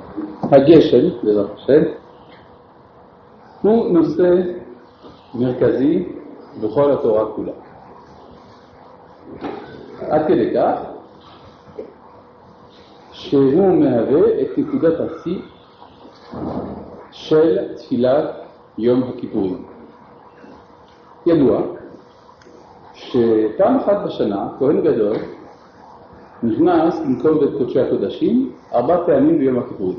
הגשם, בעזרת השם, הוא נושא מרכזי בכל התורה כולה. עד כדי כך שהוא מהווה את נקודת השיא של תפילת יום הכיפורים. ידוע שפעם אחת בשנה כהן גדול נכנס למקום בית קודשי הקודשים 4 פעמים ביום הכיפורים.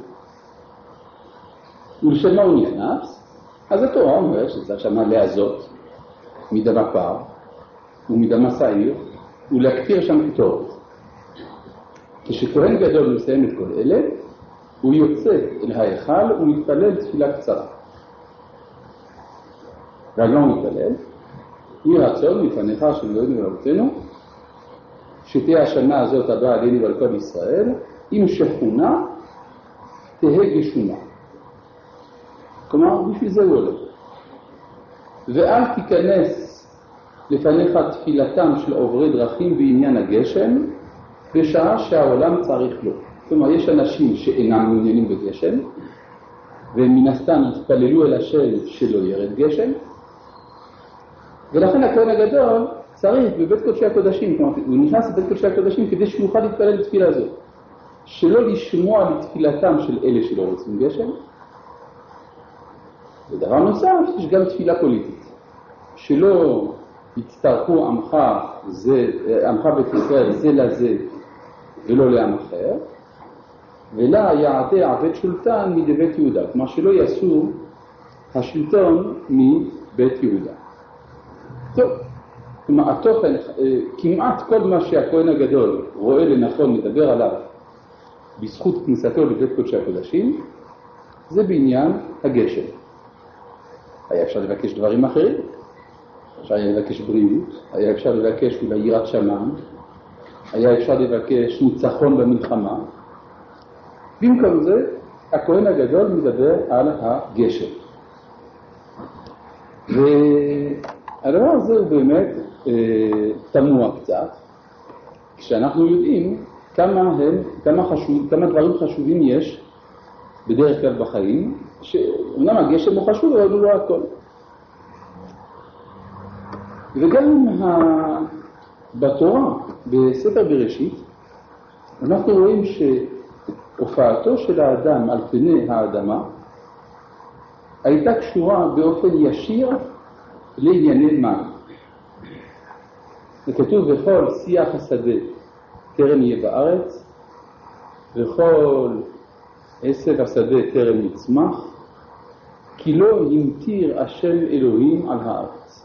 ולשם מה הוא נכנס? אז התורה אומרת שצריך שמה להזות מדמה פר ומדמה שעיר ולהקטיר שם קטורת. כשכהן גדול מסיים את כל אלה, הוא יוצא אל ההיכל ומתפלל תפילה קצרה. ועל מה הוא מתפלל? יהי רצון מפניך של אלוהינו ואלוהינו, שתהיה השנה הזאת הבאה עלינו ועל כל ישראל, אם שכונה תהא גשונה. כלומר, בשביל זה הוא הולך. ואל תיכנס לפניך תפילתם של עוברי דרכים בעניין הגשם, בשעה שהעולם צריך לו. כלומר, יש אנשים שאינם מעוניינים בגשם, והם מן הסתם יתפללו אל השם שלא ירד גשם, ולכן הכהן הגדול צריך בבית קודשי הקודשים, כלומר, הוא נכנס לבית קודשי הקודשים כדי שהוא יוכל להתפלל לתפילה הזאת. שלא לשמוע לתפילתם של אלה שלא רוצים גשם. ודבר נוסף, יש גם תפילה פוליטית. שלא יצטרכו עמך בית ישראל זה לזה ולא לעם אחר, ולה יעתה עבד שולטן מדבית יהודה. כלומר, שלא יעשו השלטון מבית יהודה. טוב, כלומר, התוכן, כמעט כל מה שהכהן הגדול רואה לנכון לדבר עליו בזכות כניסתו לבית קודשי הקודשים, זה בעניין הגשם. היה אפשר לבקש דברים אחרים, אפשר היה לבקש בריאות, היה אפשר לבקש אולי יראת שמיים, היה אפשר לבקש ניצחון במלחמה. במקום זה, הכהן הגדול מדבר על הגשם. והדבר הזה הוא באמת תמוה קצת, כשאנחנו יודעים כמה דברים חשובים יש בדרך כלל בחיים, שאומנם הגשם הוא חשוב, אבל הוא לא הכל. וגם בתורה, בספר בראשית, אנחנו רואים שהופעתו של האדם על פני האדמה הייתה קשורה באופן ישיר לענייני מים. וכתוב וכל שיח השדה טרם יהיה בארץ, וכל עשב השדה טרם יצמח, כי לא המטיר השם אלוהים על הארץ.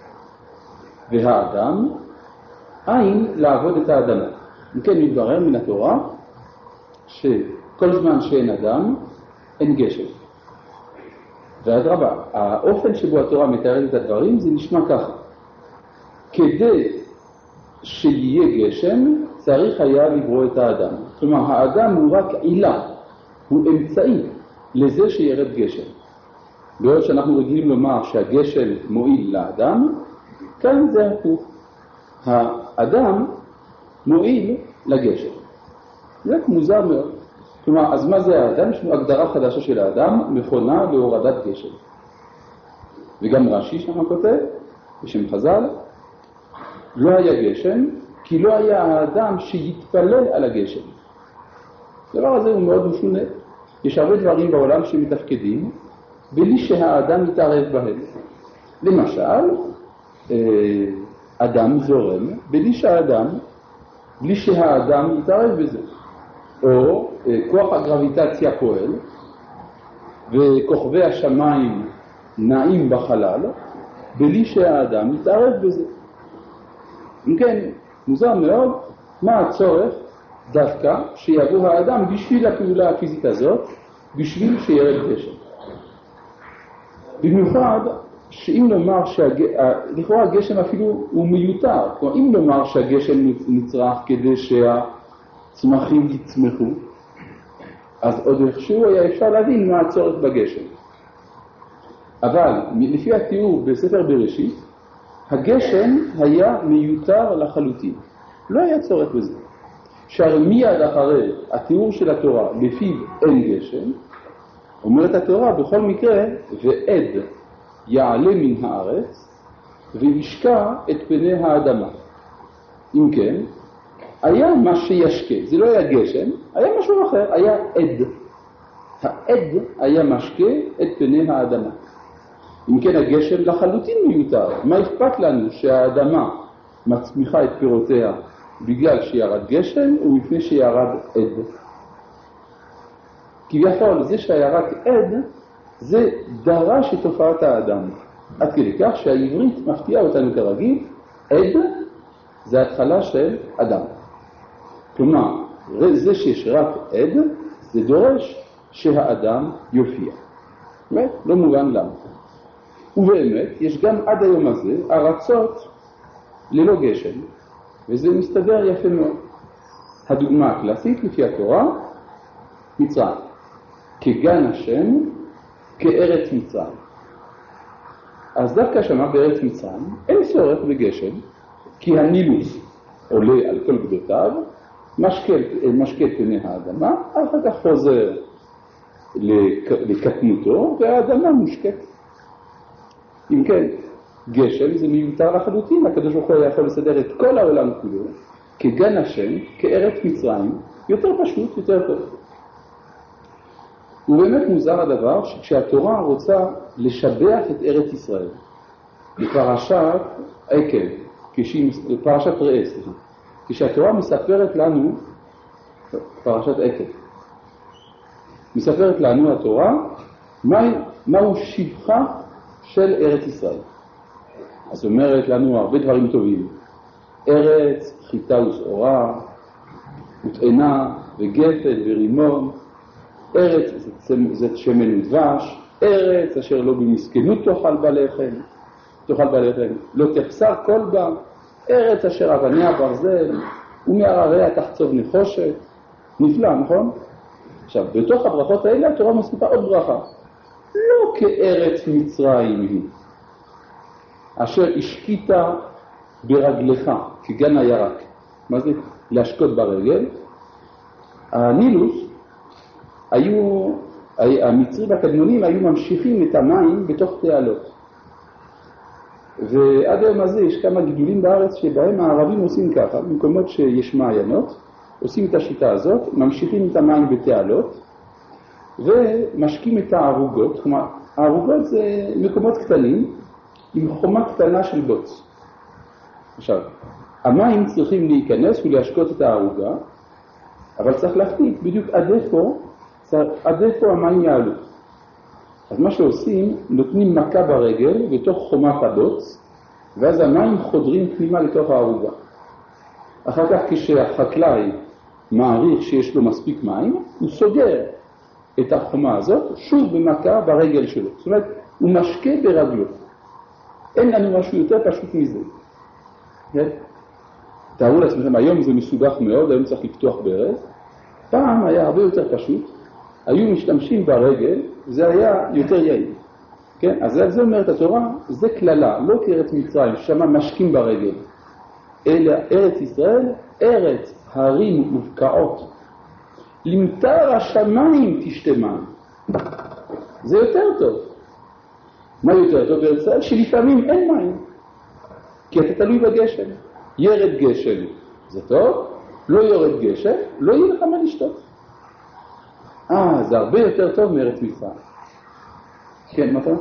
והאדם אין לעבוד את האדמה. וכן מתברר מן התורה שכל זמן שאין אדם אין גשם. ואדרבה, האופן שבו התורה מתארת את הדברים זה נשמע ככה. כדי שיהיה גשם צריך היה לברוא את האדם. כלומר, האדם הוא רק עילה, הוא אמצעי לזה שירד גשם. בעוד שאנחנו רגילים לומר שהגשם מועיל לאדם, כאן זה הפוך. האדם מועיל לגשם. זה מוזר מאוד. כלומר, אז מה זה האדם? יש לנו הגדרה חדשה של האדם, מכונה להורדת גשם. וגם רש"י שם כותב, בשם חז"ל, לא היה גשם, כי לא היה האדם שיתפלל על הגשם. הדבר הזה הוא מאוד משונה. יש הרבה דברים בעולם שמתפקדים, בלי שהאדם יתערב בהם. למשל, אדם זורם, בלי שהאדם יתערב בזה. או כוח הגרביטציה פועל, וכוכבי השמיים נעים בחלל, בלי שהאדם יתערב בזה. אם כן, מוזר מאוד, מה הצורך דווקא שיבוא האדם בשביל הפעולה הפיזית הזאת, בשביל שירד גשם. במיוחד שאם נאמר לכאורה הגשם אפילו הוא מיותר, כלומר אם נאמר שהגשם נצרך כדי שהצמחים יצמחו, אז עוד איכשהו היה אפשר להבין מה הצורך בגשם. אבל לפי התיאור בספר בראשית, הגשם היה מיותר לחלוטין. לא היה צורך בזה. שהרי מיד אחרי התיאור של התורה לפיו אין גשם, אומרת התורה בכל מקרה, ועד יעלה מן הארץ וישקע את פני האדמה. אם כן, היה מה שישקה, זה לא היה גשם, היה משהו אחר, היה עד. העד היה משקה את פני האדמה. אם כן, הגשם לחלוטין מיותר. מה אכפת לנו שהאדמה מצמיחה את פירותיה בגלל שירד גשם ומפני שירד עד? כביכול, זה שירד עד, זה דרש את תופעת האדם. עד כדי כך שהעברית מפתיעה אותנו כרגיל, עד זה התחלה של אדם. כלומר, זה שיש רק עד, זה דורש שהאדם יופיע. באמת? לא מובן למה. ובאמת, יש גם עד היום הזה ארצות ללא גשם, וזה מסתדר יפה מאוד. הדוגמה הקלאסית לפי התורה, מצרים. כגן השם, כארץ מצרים. אז דווקא שמה בארץ מצרים, אין צורך בגשם, כי הנילוס עולה על כל גדותיו, משקה פני האדמה, אחר כך חוזר לקטנותו, והאדמה מושקט. אם כן, גשם זה מיותר לחלוטין, הקדוש ברוך הוא יכול לסדר את כל העולם כולו, כגן השם, כארץ מצרים, יותר פשוט, יותר טוב. ובאמת מוזר הדבר שכשהתורה רוצה לשבח את ארץ ישראל, בפרשת עקב, פרשת ראה, כשהתורה מספרת לנו, פרשת עקב, מספרת לנו התורה, מהו שבחה של ארץ ישראל. אז אומרת לנו הרבה דברים טובים. ארץ, חיטה ושעורה, וטענה וגפן ורימון. ארץ זה שמן ודבש. ארץ אשר לא במסכנות תאכל בלחם. לא תחסר כל בה. ארץ אשר אבניה ברזל, ומהרריה תחצוב נחושת. נפלא, נכון? עכשיו, בתוך הברכות האלה התורה מוסיפה עוד ברכה. לא כארץ מצרים היא, אשר השקית ברגלך, כגן הירק. מה זה? להשקות ברגל. הנילוס, המצרים הקדמונים היו ממשיכים את המים בתוך תעלות. ועד היום הזה יש כמה גידולים בארץ שבהם הערבים עושים ככה, במקומות שיש מעיינות, עושים את השיטה הזאת, ממשיכים את המים בתעלות, ומשקים את הערוגות. כלומר, הערוגות זה מקומות קטנים עם חומה קטנה של בוץ. עכשיו, המים צריכים להיכנס ולהשקות את הערוגה, אבל צריך להחליט בדיוק עד איפה המים יעלו. אז מה שעושים, נותנים מכה ברגל בתוך חומת הבוץ, ואז המים חודרים פנימה לתוך הערוגה. אחר כך כשהחקלאי מעריך שיש לו מספיק מים, הוא סוגר את החומה הזאת שוב במכה ברגל שלו. זאת אומרת, הוא משקה ברגלו. אין לנו משהו יותר פשוט מזה. תארו לעצמכם, היום זה מסובך מאוד, היום צריך לפתוח ברז. פעם היה הרבה יותר פשוט, היו משתמשים ברגל, זה היה יותר יעיל. כן? אז זה אומרת התורה, זה כללה, לא כארץ מצרים, שמה משקים ברגל, אלא ארץ ישראל, ארץ הרים ובקעות. למטר השמיים תשתה מים. זה יותר טוב. מה יותר טוב בארץ ישראל? שלפעמים אין מים. כי אתה תלוי בגשם. ירד גשם, זה טוב. לא יורד גשם, לא יהיה לך מה לשתות. זה הרבה יותר טוב מארץ מצרים. כן, מה אתה?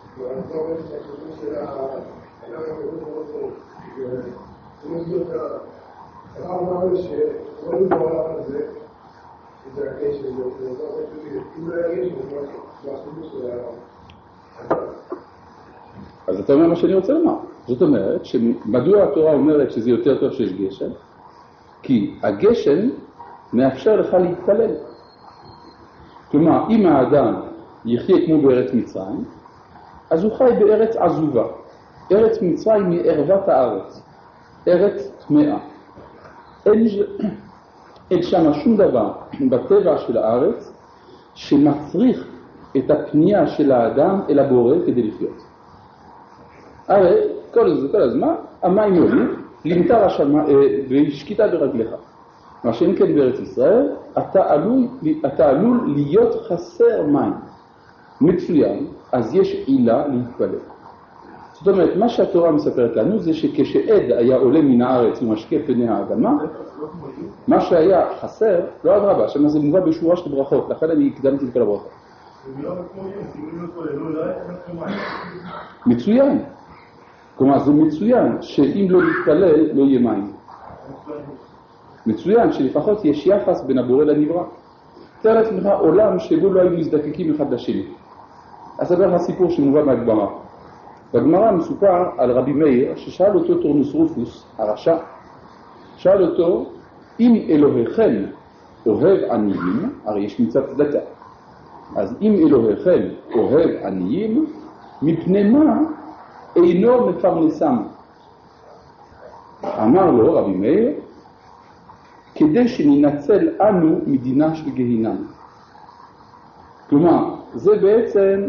אז אתה אומר מה שאני רוצה לומר. זאת אומרת, מדוע התורה אומרת שזה יותר טוב שיש גשם? כי הגשם מאפשר לך להתפלל. כלומר, אם האדם יחיה כמו בארץ מצרים, אז הוא חי בארץ עזובה. ארץ מצרים היא ערוות הארץ. ארץ טמאה. אין שם שום דבר בטבע של הארץ שמצריך את הפנייה של האדם אל הבורא כדי לחיות. הרי כל הזמן המים עולים, למטר השמיים והשקיטה ברגליך. מה שאין כן בארץ ישראל, אתה עלול להיות חסר מים. מצוין, אז יש עילה להתפלל. זאת אומרת, מה שהתורה מספרת לנו זה שכשעד היה עולה מן הארץ ומשקה פני האדמה, מה שהיה חסר, לא אדרבה, שמה זה מובא בשורה של ברכות, לכן אני הקדמתי את כל הברכות. מצוין. כלומר, זה מצוין שאם לא להתפלל, לא יהיה מים. מצוין שלפחות יש יחס בין הבורא לנברא. תאר לעצמך עולם שבו לא היו מזדקקים אחד לשני. אז זה הסיפור שמובא מהגמרא. בגמרא מסופר על רבי מאיר ששאל אותו טורנוס רופוס, הרשע, שאל אותו, אם אלוהיכם אוהב עניים, הרי יש מצוות צדקה, אז אם אלוהיכם אוהב עניים, מפני מה אינו מפרנסם? אמר לו רבי מאיר, כדי שננצל אנו מדינה של גיהינם. כלומר, זה בעצם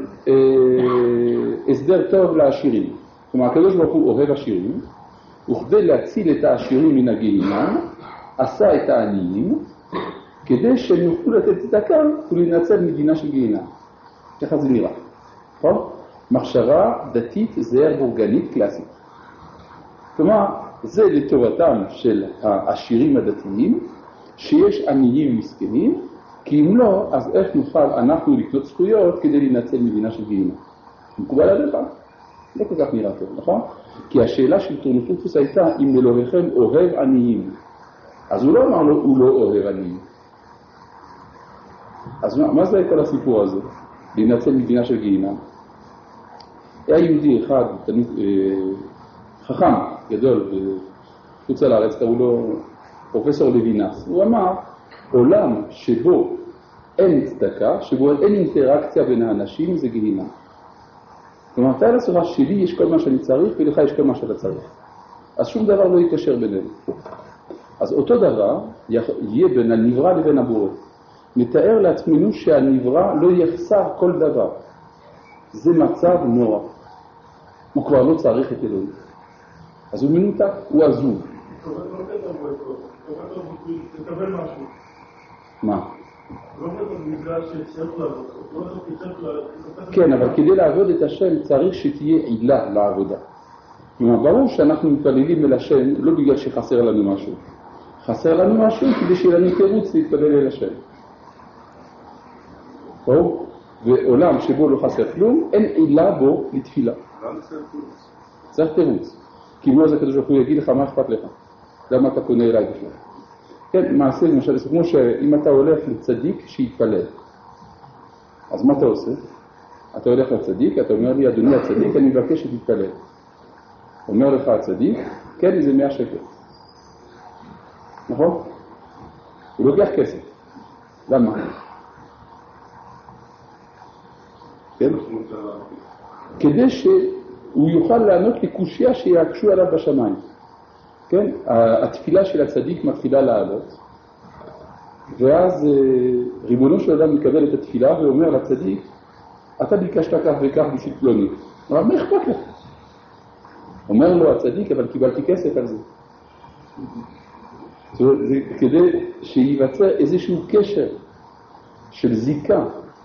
הסדר טוב לעשירים. כלומר, הקדוש ברוך הוא אוהב עשירים, וכדי להציל את העשירים מן הגיהינם, עשה את העניים, כדי שהם יוכלו לתת צדקה ולנצל מדינה של גיהינם. ככה זה נראה. נכון? מחשבה דתית זהר בורגנית קלאסית. כלומר, זה לטובתם של העשירים הדתיים, שיש עניים מסכנים, כי אם לא, אז איך נוכל אנחנו לקנות זכויות כדי לנצל מדינה של גיהינם? מקובל עליך? לא כל כך נראה טוב, נכון? כי השאלה של טורנוס רופוס הייתה, אם אלוהיכם אוהב עניים. אז הוא לא אמר לו, הוא לא אוהב עניים. אז מה זה כל הסיפור הזה? לנצל מדינה של גיהינם? היה יהודי אחד, חכם גדול, בחוץ על הארץ, קראו לו פרופסור לוינס. הוא אמר, עולם שבו אין צדקה, שבו אין אינטראקציה בין האנשים, זה גיהינם. כלומר, תאר לעצמך שלי יש כל מה שאני צריך ולך יש כל מה שאתה צריך. אז שום דבר לא יקשר בינינו. אז אותו דבר יהיה בין הנברא לבין הבורא. נתאר לעצמנו שהנברא לא יחסר כל דבר. זה מצב נורא. הוא כבר לא צריך את אלוהים. אז הוא מנותק, הוא עזוב. תקבל משהו. מה? לא בגלל שצריך לעבוד. כן, אבל כדי לעבוד את השם צריך שתהיה עילה לעבודה. כלומר, ברור שאנחנו מתפללים אל השם לא בגלל שחסר לנו משהו. חסר לנו משהו כדי שיהיה לנו תירוץ להתפלל אל השם. טוב? ועולם שבו לא חסר כלום, אין עילה בו לתפילה. למה צריך תירוץ? צריך תירוץ. כי אם לא, אז הקדוש ברוך הוא יגיד לך מה אכפת לך. למה אתה פונה אליי בכלל? כן, מעשה למשל, זה כמו שאם אתה הולך לצדיק שיתפלל. אז מה אתה עושה? אתה הולך לצדיק, אתה אומר לי, אדוני הצדיק, אני מבקש שתתפלל. אומר לך הצדיק, כן, זה 100 שקל. נכון? הוא לוקח כסף. למה? כן? כדי שהוא יוכל לענות לקושיה שיעקשו עליו בשמיים. כן? התפילה של הצדיק מתחילה לעלות, ואז ריבונו של אדם מקבל את התפילה ואומר לצדיק, אתה ביקשת כך וכך בשביל פלוני. אבל מה אכפת לך? אומר לו הצדיק, אבל קיבלתי כסף על זה. זה כדי שיווצר איזשהו קשר של זיקה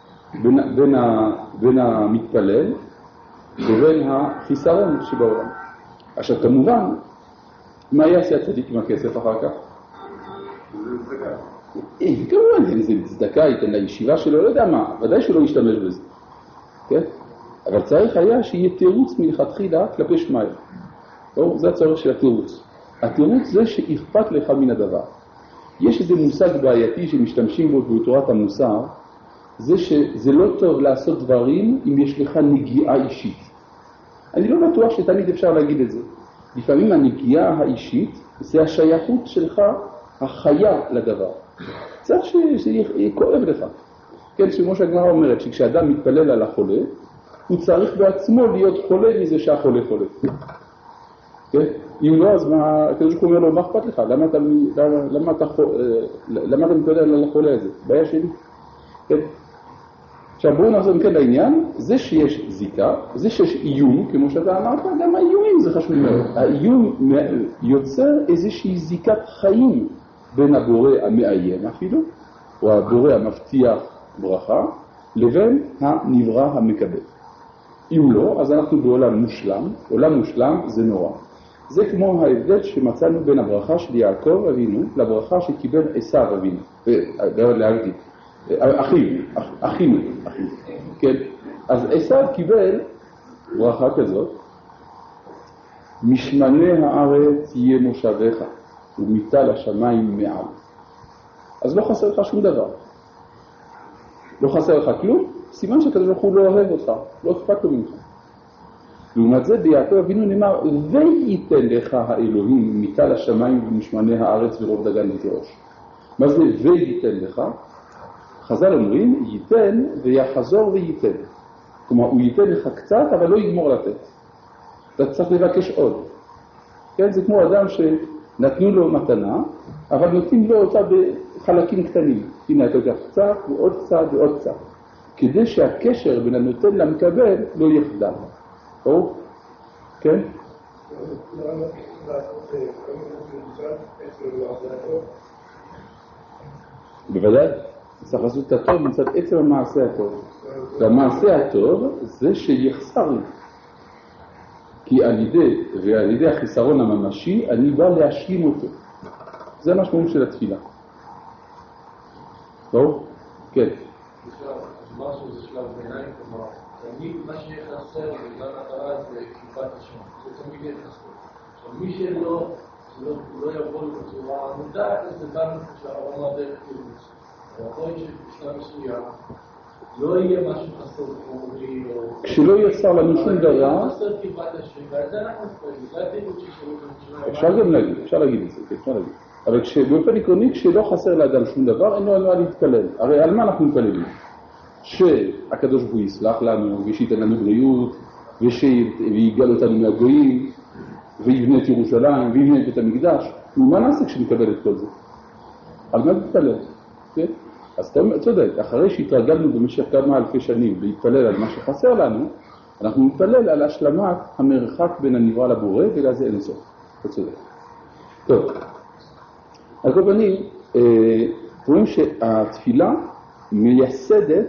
בין המתפלל ובין החיסרון שבעולם. עכשיו כמובן, מה יעשה הצדיק עם הכסף אחר כך? זה צדקה. כמובן, זה צדקה, ייתן לישיבה שלו, לא יודע מה, ודאי שלא ישתמש בזה. כן? אבל צריך היה שיהיה תירוץ מלכתחילה כלפי שמיים. זה הצורך של התירוץ. התירוץ זה שאכפת לך מן הדבר. יש איזה מושג בעייתי שמשתמשים בו בתורת המוסר, זה שזה לא טוב לעשות דברים אם יש לך נגיעה אישית. אני לא בטוח שתמיד אפשר להגיד את זה. לפעמים הנגיעה האישית זה השייכות שלך, החיה לדבר. צריך שזה כואב לך. כן, כמו שהגמרא אומרת, שכשאדם מתפלל על החולה, הוא צריך בעצמו להיות חולה מזה שהחולה חולה. כן? אם לא, אז הקדוש ברוך הוא אומר לו, מה אכפת לך? למה אתה מתפלל על החולה הזה? בעיה שלי. כן? עכשיו בואו נחזור מכן לעניין, זה שיש זיקה, זה שיש איום, כמו שאתה אמרת, גם האיומים זה חשוב מאוד. האיום יוצר איזושהי זיקת חיים בין הבורא המאיים אפילו, או הבורא המבטיח ברכה, לבין הנברא המקבל. אם לא, אז אנחנו בעולם מושלם. עולם מושלם זה נורא. זה כמו ההבדל שמצאנו בין הברכה של יעקב אבינו לברכה שקיבל עשיו אבינו. להגיד, אחינו. כן? אז עשיו קיבל ברכה כזאת, משמני הארץ יהיה מושבך, ומיטה לשמיים מעל. אז לא חסר לך שום דבר. לא חסר לך כלום, סימן שהקדוש ברוך הוא לא אוהב אותך, לא אכפת לו ממך. לעומת זה ביעקב אבינו נאמר, וייתן לך האלוהים מיטה לשמיים ומשמני הארץ ורוב דגן ותירוש. מה זה וייתן לך? חז"ל אומרים, ייתן ויחזור וייתן. כלומר, הוא ייתן לך קצת, אבל לא יגמור לתת. אתה צריך לבקש עוד. כן, זה כמו אדם שנתנו לו מתנה, אבל נותנים לו אותה בחלקים קטנים. הנה, אתה יודע קצת ועוד קצת ועוד קצת. כדי שהקשר בין הנותן למקבל לא יחדל. או? כן? בוודאי. צריך לעשות את הטוב מצד עצם המעשה הטוב. והמעשה הטוב זה שיחסר לי. כי על ידי החיסרון הממשי, אני בא להשלים אותו. זה המשמעות של התפילה. טוב? כן. משהו זה שלב ביניים, כלומר, תמיד מה שיחסר בגלל המטרה זה כיפת השם. זה תמיד יחסר. עכשיו, מי שלא יבוא בצורה מודעת, אז זה גם שהרמה דרך קיבוץ. יכול להיות שבשלב מסוים לא יהיה משהו חסר כמו מולי או... כשלא יחסר לנו שום דבר... חסר כיפת השם, ועל זה אנחנו נפגעים. זה הדירות ששירות... אפשר גם להגיד, אפשר להגיד את זה, אפשר להגיד. אבל באופן עקרוני, כשלא חסר לאדם שום דבר, אין לו על מה להתפלל. הרי על מה אנחנו מתפללים? שהקדוש ברוך הוא יסלח לנו, ושייתן לנו בריאות, ויגאל אותנו מהגויים, ויבנה את ירושלים, ויבנה את בית המקדש. ומה נעשה כשנקבל את כל זה? על מה להתפלל? כן? אז אתה צודק, אחרי שהתרגלנו במשך כמה אלפי שנים להתפלל על מה שחסר לנו, אנחנו נתפלל על השלמת המרחק בין הנברא לבורא, ולזה אין סוף. אתה צודק. טוב. על כל פנים, רואים שהתפילה מייסדת,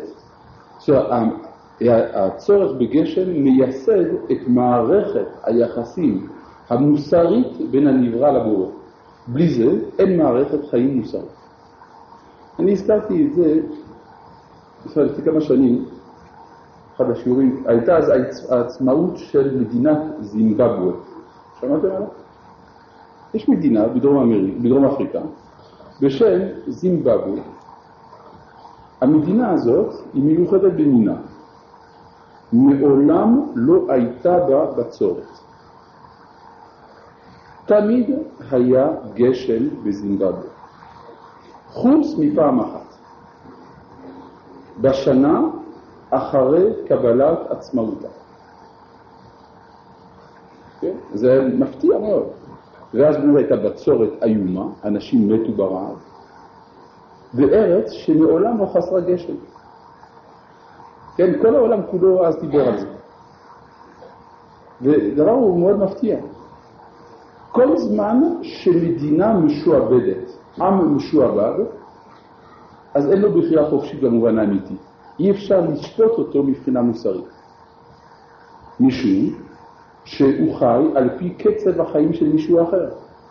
הצורך בגשם מייסד את מערכת היחסים המוסרית בין הנברא לבורא. בלי זה אין מערכת חיים מוסרית. אני הזכרתי את זה לפני כמה שנים, אחד השיעורים, הייתה אז העצמאות של מדינת זימבבואה. שמעתם עליו? יש מדינה בדרום אפריקה בשם זימבבואה. המדינה הזאת היא מיוחדת במינה. מעולם לא הייתה בה בצורת. תמיד היה גשם בזימבבואה. חוץ מפעם אחת. בשנה אחרי קבלת עצמאותה. כן? זה מפתיע מאוד. ואז באמת הייתה בצורת איומה, אנשים מתו ברעב. בארץ שמעולם לא חסרה גשם. כן, כל העולם כולו אז דיבר על זה. ודבר הוא מאוד מפתיע. כל זמן שמדינה משועבדת, עם משועבד, אז אין לו בחירה חופשית במובן האמיתי. אי אפשר לשפוט אותו מבחינה מוסרית. משום שהוא חי על פי קצב החיים של מישהו אחר.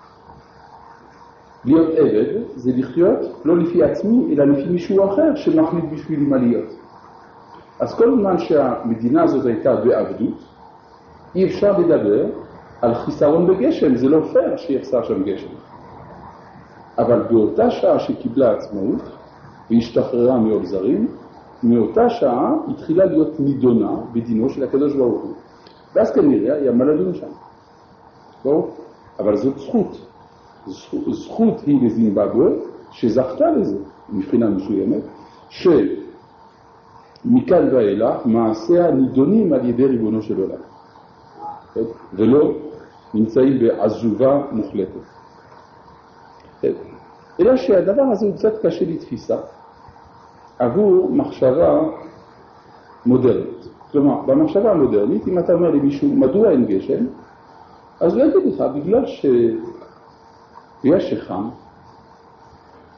להיות עבד זה לחיות לא לפי עצמי, אלא לפי מישהו אחר שמחליט בשבילי מה להיות. אז כל זמן שהמדינה הזאת הייתה בעבדות, אי אפשר לדבר על חיסרון בגשם, זה לא פייר שיחסר שם גשם. אבל באותה שעה שקיבלה עצמאות והשתחררה מעול זרים, מאותה שעה התחילה להיות נידונה בדינו של הקדוש ברוך הוא. ואז כנראה היה מה לדון שם. לא? אבל זאת זכות. זכות היא לזימבבואה שזכתה לזה מבחינה מסוימת, שמכאן ואילך מעשיה נידונים על ידי ריבונו של עולם. ולא נמצאים בעזובה מוחלטת. אלא שהדבר הזה הוא קצת קשה לתפיסה עבור מחשבה מודרנית. כלומר, במחשבה המודרנית, אם אתה אומר למישהו מדוע אין גשם, אז לא יגיד לך, בגלל שיש שחם,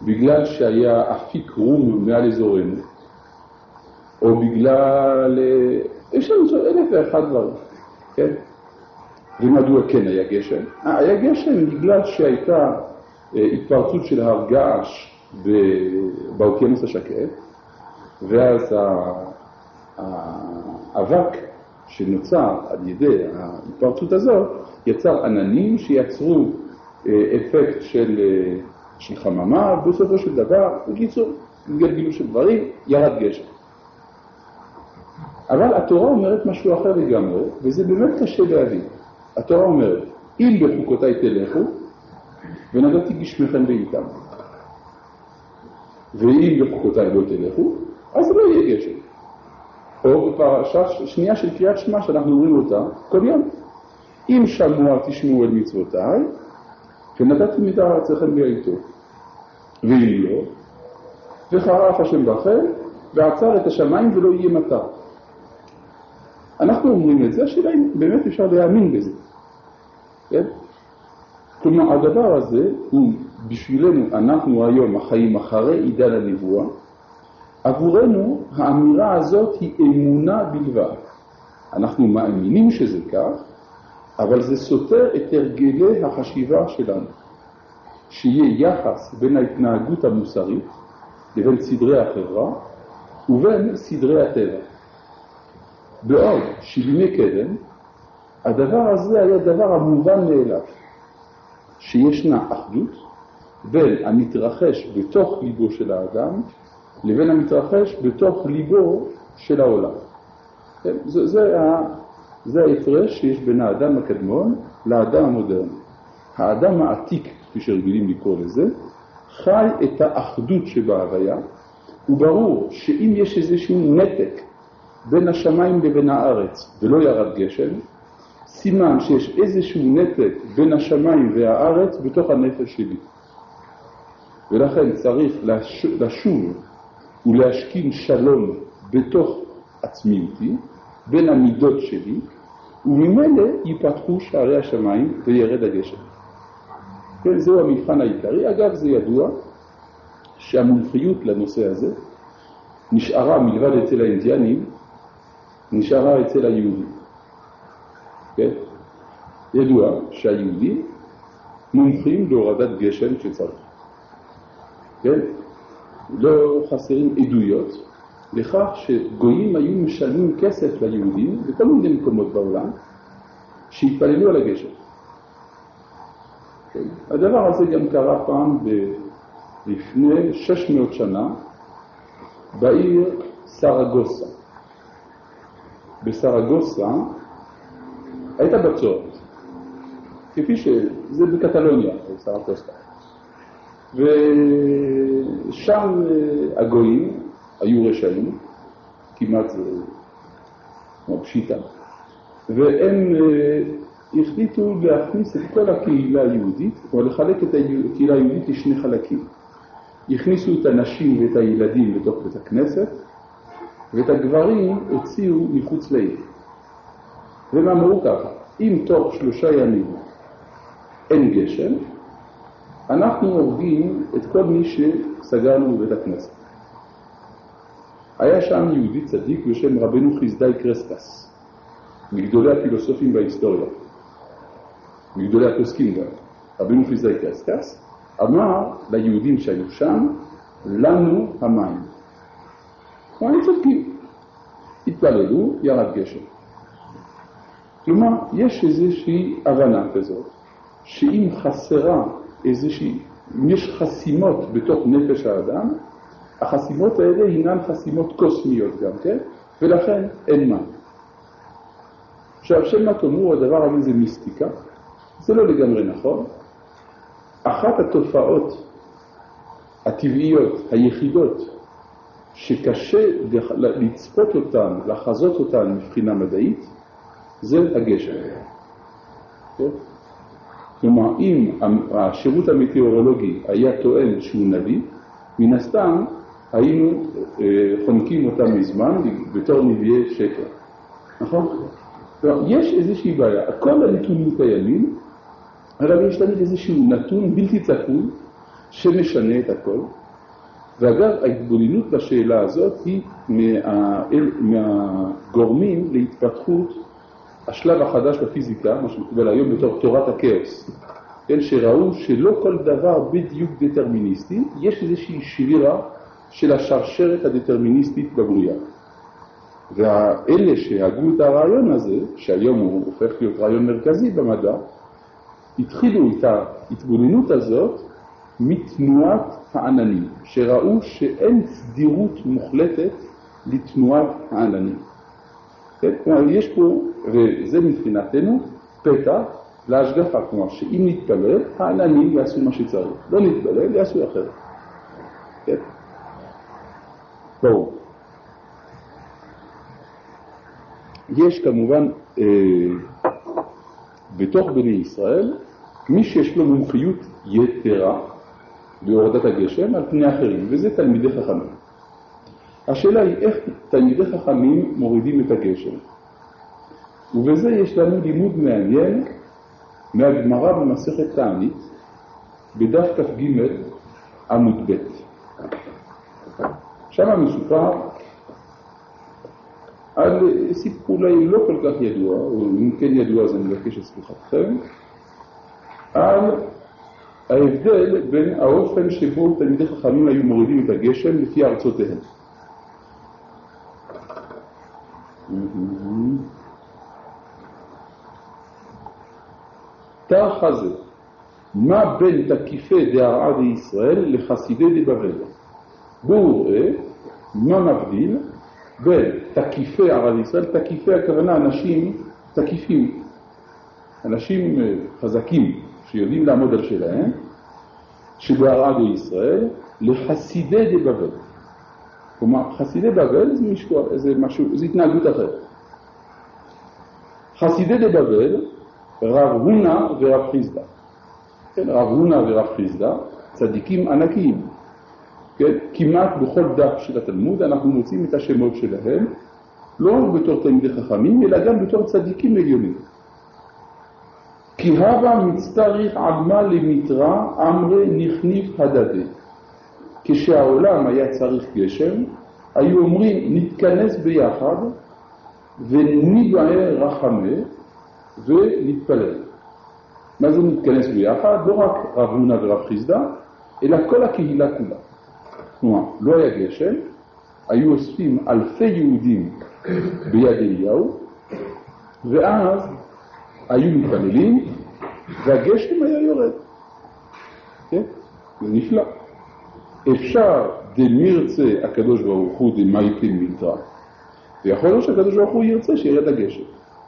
בגלל שהיה אפיק רום מעל אזורנו, או בגלל... יש לנו 1,001 דברים, כן? ומדוע כן היה גשם? היה גשם בגלל שהייתה התפרצות של הר געש באוקיינוס השקט, ואז האבק שנוצר על ידי ההתפרצות הזאת יצר עננים שיצרו אפקט של חממה, ובסופו של דבר, בקיצור, גלגלו של דברים, ירד גשם. אבל התורה אומרת משהו אחר לגמרי, וזה באמת קשה להבין. התורה אומרת, אם בחוקותיי תלכו, ונגעתי גשמכם בעיתם. ואם בחוקותיי לא תלכו, אז לא יהיה גשם. או בפרשה שנייה של קריאת שמע שאנחנו אומרים אותה כל יום. אם שמוע תשמעו אל מצוותיי, ונתתי מידה ארצכם בעיתו. ואם לא, וחרף השם בכם, ועצר את השמיים ולא יהיה מטר. אנחנו אומרים את זה, השאלה אם באמת אפשר להאמין בזה. כן? כלומר, הדבר הזה הוא בשבילנו, אנחנו היום החיים אחרי עידן הנבואה, עבורנו האמירה הזאת היא אמונה בלבד. אנחנו מאמינים שזה כך, אבל זה סותר את הרגלי החשיבה שלנו. שיהיה יחס בין ההתנהגות המוסרית לבין סדרי החברה ובין סדרי הטבע. בעוד שבימי קדם, הדבר הזה היה דבר המובן מאליו, שישנה אחדות בין המתרחש בתוך ליבו של האדם לבין המתרחש בתוך ליבו של העולם. זה ההפרש שיש בין האדם הקדמון לאדם המודרני. האדם העתיק, כפי שרגילים לקרוא לזה, חי את האחדות שבהוויה, וברור שאם יש איזשהו נתק בין השמיים לבין הארץ ולא ירד גשם, סימן שיש איזשהו נתק בין השמיים והארץ בתוך הנפש שלי. ולכן צריך לשוב ולהשכין שלום בתוך עצמיותי, בין המידות שלי, וממילא ייפתחו שערי השמיים וירד הגשם. כן, זהו המבחן העיקרי. אגב, זה ידוע שהמומחיות לנושא הזה נשארה מלבד אצל האינדיאנים, נשארה אצל היהודים. כן? ידוע שהיהודים מומחים להורדת גשם שצריך. כן? לא חסרים עדויות לכך שגויים היו משלמים כסף ליהודים בכל מיני מקומות בעולם שהתפללו על הגשם. כן? הדבר הזה גם קרה פעם לפני 600 שנה בעיר סרגוסה. בסרגוסה הייתה בצורת, כפי שזה בקטלוניה, סרגוסה. ושם הגויים היו רשעים, כמעט כמו פשיטה, והם החליטו להכניס את כל הקהילה היהודית, או לחלק את הקהילה היהודית לשני חלקים. הכניסו את הנשים ואת הילדים לתוך בית הכנסת, ואת הגברים הוציאו מחוץ לעיר. והם אמרו ככה, אם תוך 3 ימים אין גשם, אנחנו הורגים את כל מי שסגרנו בבית הכנסת. היה שם יהודי צדיק בשם רבנו חסדאי קרסקס, מגדולי הפילוסופים בהיסטוריה, מגדולי הפוסקים גם. רבנו חסדאי קרסקס אמר ליהודים שהיו שם, לנו המים. הם צודקים. התפללו, ירד גשם. כלומר, יש איזושהי הבנה כזאת, שאם חסרה איזושהי, אם יש חסימות בתוך נפש האדם, החסימות האלה הינן חסימות קוסמיות גם, כן? ולכן אין מה. עכשיו, של מה תאמרו, הדבר הזה זה מיסטיקה. זה לא לגמרי נכון. אחת התופעות הטבעיות, היחידות, שקשה לצפות אותן, לחזות אותן מבחינה מדעית, זה הגשם. כן? כלומר, אם השירות המטאורולוגי היה טוען שהוא נביא, מן הסתם היינו חונקים אותם מזמן בתור נביאי שקר. נכון? יש איזושהי בעיה. כל הנתונים קיימים, אבל יש לנו איזשהו נתון בלתי צפוי, שמשנה את הכל. ואגב, ההתבוננות בשאלה הזאת היא מהגורמים להתפתחות השלב החדש בפיזיקה, מה שמקובל היום בתור תורת הכאוס. כן, שראו שלא כל דבר בדיוק דטרמיניסטי, יש איזושהי שבירה של השרשרת הדטרמיניסטית בבריאה. והאלה שהגו את הרעיון הזה, שהיום הוא הופך להיות רעיון מרכזי במדע, התחילו את ההתבוננות הזאת מתנועת העננים, שראו שאין סדירות מוחלטת לתנועת העננים. כן? כלומר, יש פה, וזה מבחינתנו, פתח להשגחה, כלומר, שאם נתפלל, העננים יעשו מה שצריך. לא נתפלל, יעשו אחרת. כן? ברור. יש כמובן, בתוך בני ישראל, מי שיש לו מומחיות יתרה בהורדת הגשם על פני אחרים, וזה תלמידי חכמים. השאלה היא איך תלמידי חכמים מורידים את הגשם. ובזה יש לנו לימוד מעניין מהגמרא במסכת תענית, בדף כ"ג עמוד ב'. שם מסופר על סיפור אולי לא כל כך ידוע, או אם כן ידוע אז אני מבקש את סליחתכם, על ההבדל בין האופן שבו תלמידי חכמים היו מורידים את הגשם לפי ארצותיהם. תח הזה, מה בין תקיפי דהרעה בישראל לחסידי דבבל? בואו ראה מה מבדיל בין תקיפי ערעה בישראל, תקיפי הכוונה אנשים תקיפים, אנשים חזקים שיודעים לעמוד על שלהם, שבהרעה בישראל, לחסידי דבבל. כלומר, חסידי בבל זה משהו, זה התנהגות אחרת. חסידי דבבל, רב הונא ורב חיסדא. כן, רב הונא ורב חיסדא, צדיקים ענקיים. כן, כמעט בכל דף של התלמוד אנחנו מוצאים את השמות שלהם, לא רק בתור תלמידי חכמים, אלא גם בתור צדיקים עליונים. כי הווה מצטריך עגמה למטרה אמרי נכניף הדדה. כשהעולם היה צריך גשם, היו אומרים נתכנס ביחד ונבער רחמה ונתפלל. מה זה נתכנס ביחד? לא רק רב הונא ורב חיסדא, אלא כל הקהילה כולה. כלומר, לא היה גשם, היו אוספים אלפי יהודים ביד אליהו, ואז היו מתפללים, והגשם היה יורד. כן? זה נפלא. אפשר דמירצה הקדוש ברוך הוא דמייתן מלטרה. ויכול להיות שהקדוש ברוך הוא ירצה שירד הגשם.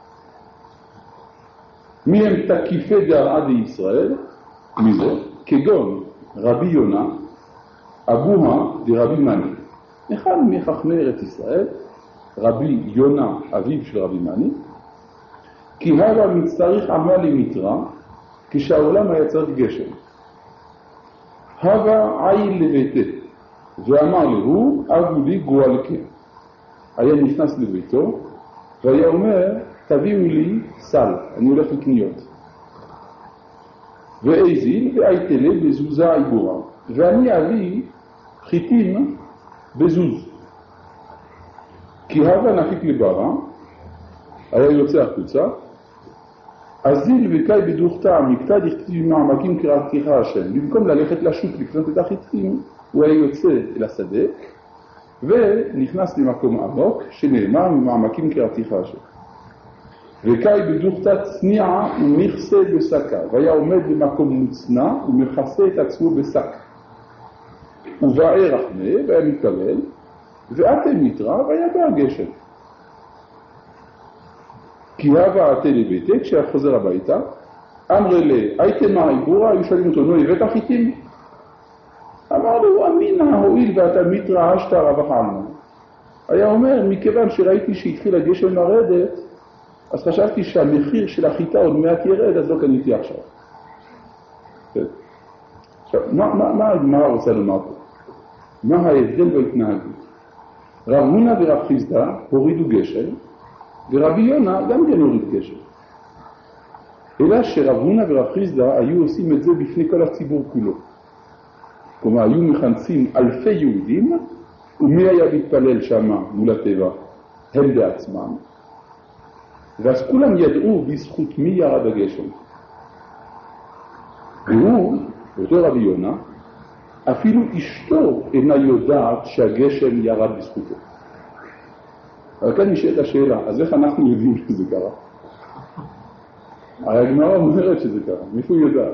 מי הם תקיפי דהרעה בישראל? מי זה? כגון רבי יונה, אבוה דרבי מני. אחד מחכמי ארץ ישראל, רבי יונה, אביו של רבי מני, כי הווה מצטריך עמל למטרה, כשהעולם היה צריך גשם. הווה עיל לביתה, ואמר לו, אבו לי גואלכה. היה נכנס לביתו, והיה אומר, תביאו לי סל, אני הולך לקניות. ואיזיל ואייתלה בזוזה עיבורה, ואני אביא חיטים בזוז. כי הווה נפיק לברה, היה יוצא החוצה, אזיל וקאי בדוכתה מקטע דכתיב מעמקים קראתיך השם. במקום ללכת לשוק לקנות את החיטים, הוא היה יוצא אל השדה, ונכנס למקום עמוק שנאמר ממעמקים קראתיך השם. וקאי בדוכתה צניעה ומכסה בשקה, והיה עומד במקום מוצנע ומכסה את עצמו בשק. ובאי רחמה, והיה מתפלל, ואתם מתרא, והיה בא הגשם. כי הווה עתה לביתה, כשהיה חוזר הביתה, אמר לי, הייתם מהעיבורה, היו שואלים אותו, נו, הבאת חיטים? אמר לו, אמינה, הועיל ואתה מתרא אשתא רבך עלמא. היה אומר, מכיוון שראיתי שהתחיל הגשם לרדת, אז חשבתי שהמחיר של החיטה עוד מעט ירד, אז לא קניתי עכשיו. עכשיו, מה הגמרא רוצה לומר פה? מה ההבדל בהתנהגות? רב הונא ורב חיסדא הורידו גשם, ורבי יונה גם כן הוריד גשם. אלא שרב הונא ורב חיסדא היו עושים את זה בפני כל הציבור כולו. כלומר, היו מכנסים אלפי יהודים, ומי היה מתפלל שם מול הטבע? הם בעצמם. ואז כולם ידעו בזכות מי ירד הגשם. והוא, אותו רבי יונה, אפילו אשתו אינה יודעת שהגשם ירד בזכותו. אבל כאן נשאלת השאלה, אז איך אנחנו יודעים שזה קרה? הרי הגמרא אומרת שזה קרה, מאיפה הוא יודעת?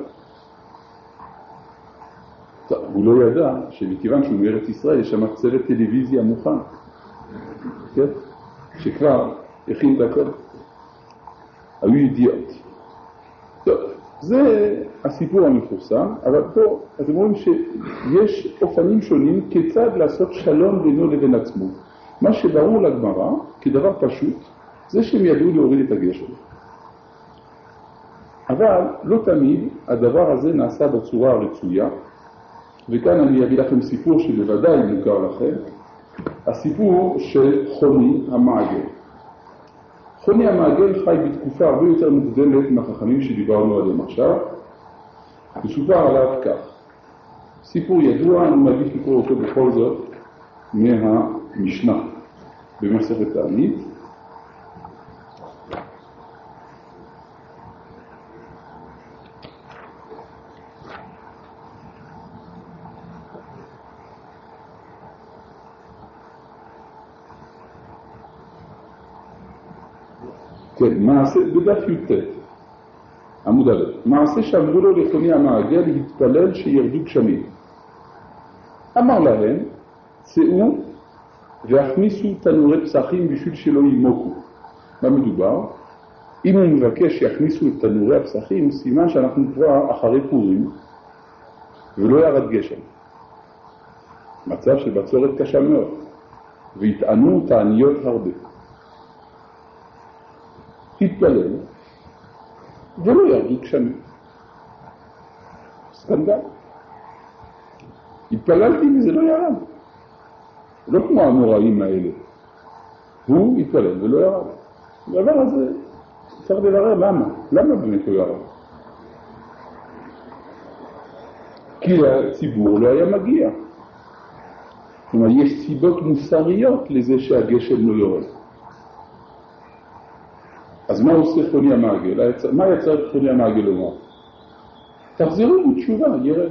הוא לא ידע שמכיוון שהוא מארץ ישראל יש שם צוות טלוויזיה מוכן, כן? שכבר הכין את הכל. היו ידיעות. טוב, זה הסיפור המפורסם, אבל פה אתם רואים שיש אופנים שונים כיצד לעשות שלום בינו לבין עצמו. מה שברור לגמרא, כדבר פשוט, זה שהם ידעו להוריד את הגשם. אבל לא תמיד הדבר הזה נעשה בצורה הרצויה, וכאן אני אביא לכם סיפור שבוודאי מוכר לכם, הסיפור של חוני המעגל. חוני המעגל חי בתקופה הרבה יותר מוקדמת מהחכמים שדיברנו עליהם עכשיו, מסופר עליו כך. סיפור ידוע, אני מעדיף לקרוא אותו בכל זאת מהמשנה במסכת תענית. כן, מעשה, בדף י"ט, עמוד א', מעשה שאמרו לו לחוני המעגל להתפלל שירדו גשמים. אמר להם, צאו והכניסו תנורי פסחים בשביל שלא ימוקו. מה מדובר? אם הוא מבקש שיכניסו את תנורי הפסחים, סימן שאנחנו כבר אחרי פורים ולא ירד גשם. מצב של בצורת קשה מאוד, והתענו תעניות הרבה. התפלל ולא ירדו גשמים. סקנדל. התפללתי וזה לא ירד. לא כמו המוראים האלה. הוא התפלל ולא ירד. הדבר הזה צריך לברר למה. למה באמת לא ירד? כי הציבור לא היה מגיע. זאת אומרת, יש סיבות מוסריות לזה שהגשם לא יורד. אז מה עושה חוני המעגל? מה יצא את חוני המעגל לומר? תחזרו בתשובה, ירד.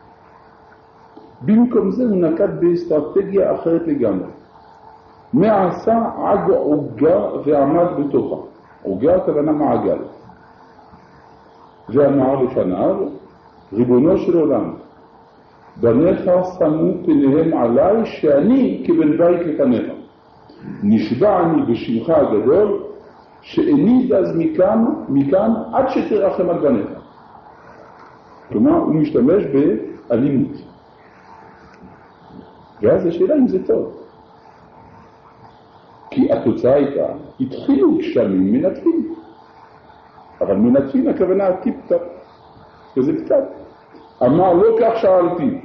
במקום זה הוא נקט באסטרטגיה אחרת לגמרי. מעשה עד עוגה ועמד בתוכה. עוגה הכוונה מעגל. ואמר לפניו, ריבונו של עולם, בניך שמו פניהם עליי שאני כבן בית לפניך. נשבע אני בשמך הגדול, שאיני זז מכאן עד שתרחם על בניך. כלומר, הוא משתמש באלימות. ואז השאלה אם זה טוב. כי התוצאה הייתה, התחילו גשמים מנטפים. אבל מנטפים הכוונה טיפ-טפ. וזה קצת. אמר לא כך שאלתי,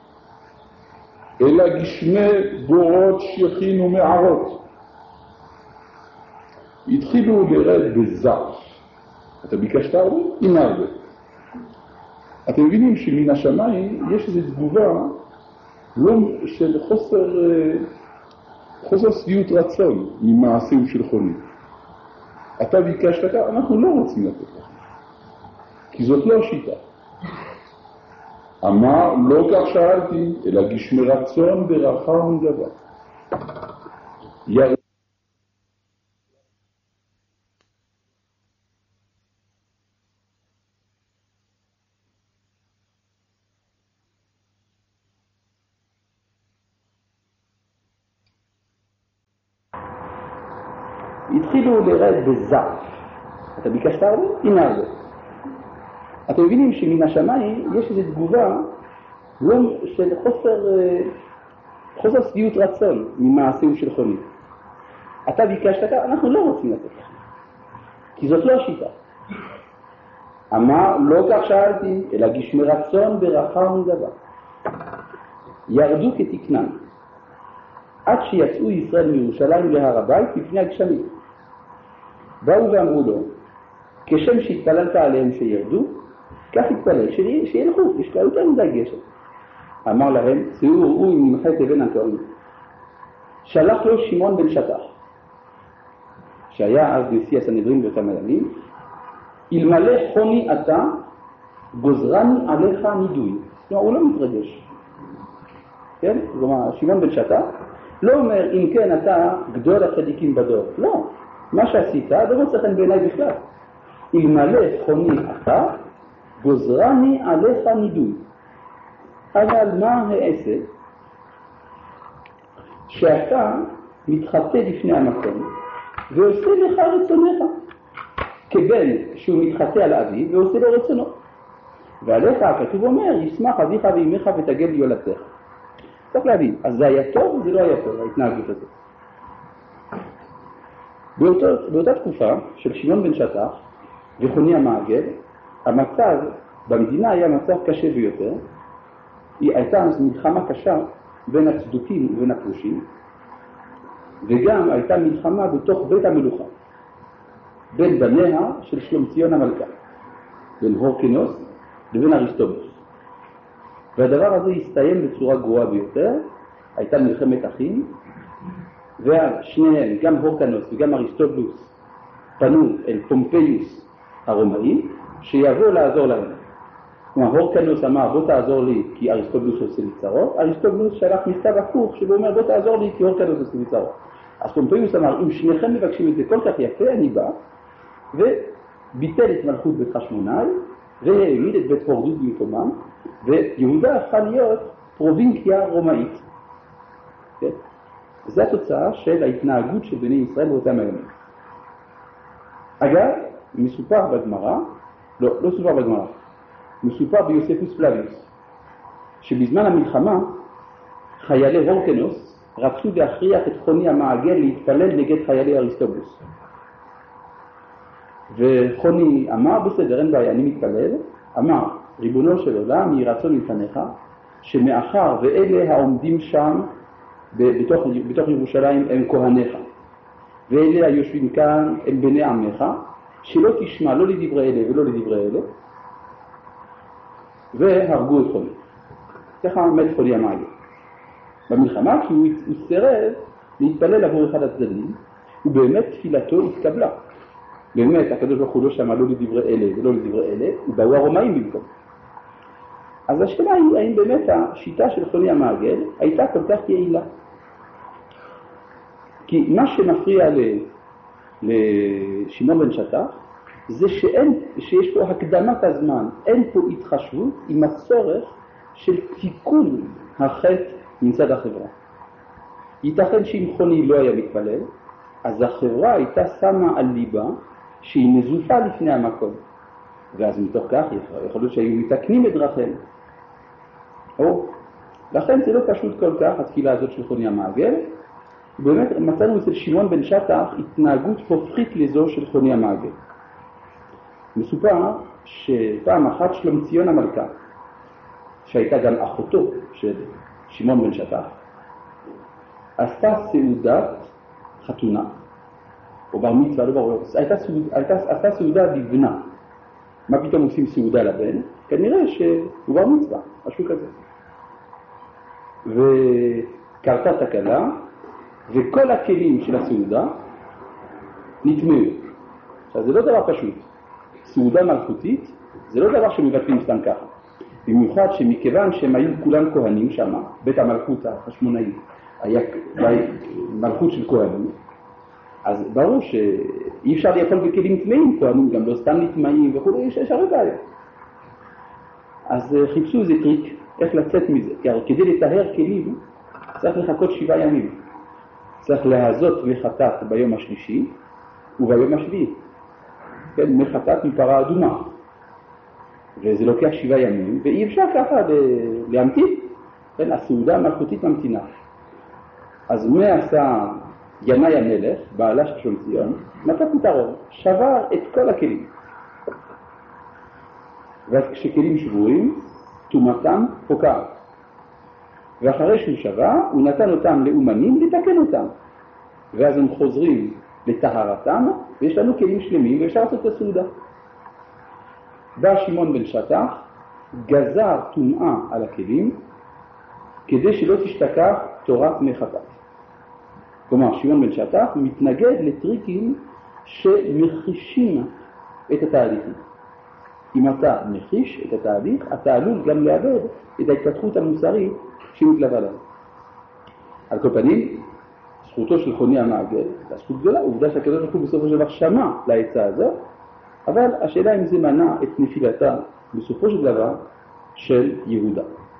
אלא גשמי בורות שכין ומערות. התחילו לרד בזעף. אתה ביקשת הרבה? עם הרבה. אתם מבינים שמן השמיים יש איזו תגובה לא של חוסר שביעות רצון ממעשים של חוני. אתה ביקשת כך, אנחנו לא רוצים לתת לך. כי זאת לא השיטה. אמר לא כך שאלתי, אלא גשמי רצון ברחם דבר. התחילו לרד בזעף. אתה ביקשת הרבה? הנה הרבה. אתם מבינים שמן השמיים יש איזו תגובה לא של חוסר שביעות רצון ממעשים של חוני. אתה ביקשת כך, אנחנו לא רוצים לתת לך. כי זאת לא השיטה. אמר לא כך שאלתי, אלא גשמי רצון ברחם דבר. ירדו כתקנן. עד שיצאו ישראל מירושלים להר הבית לפני הגשמים. באו ואמרו לו, כשם שהתפללת עליהם שירדו, כך התפלל, שילכו, יש כאלה יותר מדי גשם. אמר להם, צאו וראו אם נמחה את אבן הכהנים. שלח לו שמעון בן שטח, שהיה אז נשיא הסנהדרין באותם הימים, אלמלא חוני אתה, גוזרני עליך נידוי. כלומר, הוא לא מתרגש. כן? כלומר, שמעון בן שטח, לא אומר, אם כן אתה גדול הצדיקים בדור. לא. מה שעשית, זה לא צריך בעיניי בכלל. אלמלא חוני אתה, גוזרני עליך נידוי. אבל מה העסק? שאתה מתחטא לפני המקום ועושה לך רצונך, כבן שהוא מתחטא על אביו ועושה לו רצונו. ועליך הכתוב אומר, ישמח אביך ואמך ותגל יולדתך. צריך להבין, אז זה היה טוב וזה לא היה טוב, ההתנהגות הזאת. באותה תקופה של שמעון בן שטח וחוני המעגל, המצב במדינה היה מצב קשה ביותר. היא הייתה מלחמה קשה בין הצדוקים ובין הפרושים, וגם הייתה מלחמה בתוך בית המלוכה, בין בניה של שלומציון המלכה, בין הורקנוס לבין אריסטובולוס. והדבר הזה הסתיים בצורה גרועה ביותר. הייתה מלחמת אחים, ושניהם, גם הורקנוס וגם אריסטובולוס, פנו אל פומפיוס הרומאי שיבוא לעזור להם. כלומר, הורקנוס אמר, בוא תעזור לי כי אריסטובולוס עושה לי צרות. אריסטובולוס שלח מכתב הפוך שבו אומר, בוא תעזור לי כי הורקנוס עושה לי צרות. אז פומפיוס אמר, אם שניכם מבקשים את זה כל כך יפה, אני בא, וביטל את מלכות בית חשמונאי, והעמיד את בית הורדוס במקומם, ויהודה הפכה להיות פרובינקיה רומאית. כן? זו התוצאה של ההתנהגות של בני ישראל באותם הימים. אגב, מסופר בגמרא, לא סופר בגמרא, מסופר ביוספוס פלביוס, שבזמן המלחמה חיילי הורקנוס רצו להכריח את חוני המעגל להתפלל נגד חיילי אריסטובולוס. וחוני אמר, בסדר, אין בעיה, אני מתפלל. אמר, ריבונו של עולם, יהי רצון לפניך, שמאחר ואלה העומדים שם בתוך ירושלים הם כהניך, ואלה היושבים כאן הם בני עמך, שלא תשמע לא לדברי אלה ולא לדברי אלה, והרגו את חוני. ככה מת חוני המעגל במלחמה, כי הוא סירב להתפלל עבור אחד הצדדים, ובאמת תפילתו התקבלה. באמת, הקדוש ברוך הוא לא שמע לא לדברי אלה ולא לדברי אלה, ובאו הרומאים במקום. אז השאלה היא, האם באמת השיטה של חוני המעגל הייתה כל כך יעילה? כי מה שמפריע לשמעון בן שטח, זה שיש פה הקדמת הזמן, אין פה התחשבות עם הצורך של תיקון החטא מצד החברה. ייתכן שאם חוני לא היה מתפלל, אז החברה הייתה שמה על ליבה שהיא נזופה לפני המקום. ואז מתוך כך יכול להיות שהיו מתקנים את דרכיהם. לכן זה לא פשוט כל כך, התפילה הזאת של חוני המעגל. באמת מצאנו אצל שמעון בן שטח התנהגות הופכית לזו של חוני המעגל. מסופר שפעם אחת שלומציון המלכה, שהייתה גם אחותו של שמעון בן שטח, עשתה סעודת חתונה, או בר מצווה, לא ברור, עשתה סעודה לבנה. מה פתאום עושים סעודה לבן? כנראה שהוא בר מצווה, משהו כזה. וקרתה תקלה, וכל הכלים של הסעודה נטמעו. עכשיו, זה לא דבר פשוט. סעודה מלכותית זה לא דבר שמבטלים סתם ככה. במיוחד שמכיוון שהם היו כולם כהנים שם, בית המלכות החשמונאי היה מלכות של כהנים, אז ברור שאי אפשר לאכול בכלים טמאים, כהנים גם לא סתם נטמאים וכו', יש הרבה בעיה. אז חיפשו איזה טריק איך לצאת מזה, כי כדי לטהר כלים צריך לחכות 7 ימים. צריך להזות מחטאת ביום השלישי וביום השביעי. כן, מחטאת מפרה אדומה. וזה לוקח 7 ימים, ואי אפשר ככה להמתין. כן, הסעודה המלכותית ממתינה. אז מה עשה ינאי המלך, בעלה של שלומציון? נתן פתרון, שבר את כל הכלים. ואז כשכלים שבורים, טומאתם פוקעת. ואחרי שהוא שבר, הוא נתן אותם לאומנים לתקן אותם. ואז הם חוזרים לטהרתם, ויש לנו כלים שלמים, ואפשר לעשות את הסעודה. בא שמעון בן שטח, גזר טומאה על הכלים, כדי שלא תשתכח תורת מחטאת. כלומר, שמעון בן שטח מתנגד לטריקים שמחישים את התהליכים. אם אתה מחיש את התהליך, אתה עלול גם לאבד את ההתפתחות המוסרית שמתלווה לה. על כל פנים, זכותו של חוני המעגל, זו זכות גדולה, עובדה שהקדוש ברוך הוא בסופו של דבר שמע לעצה הזאת, אבל השאלה אם זה מנע את נפילתה בסופו של דבר של יהודה.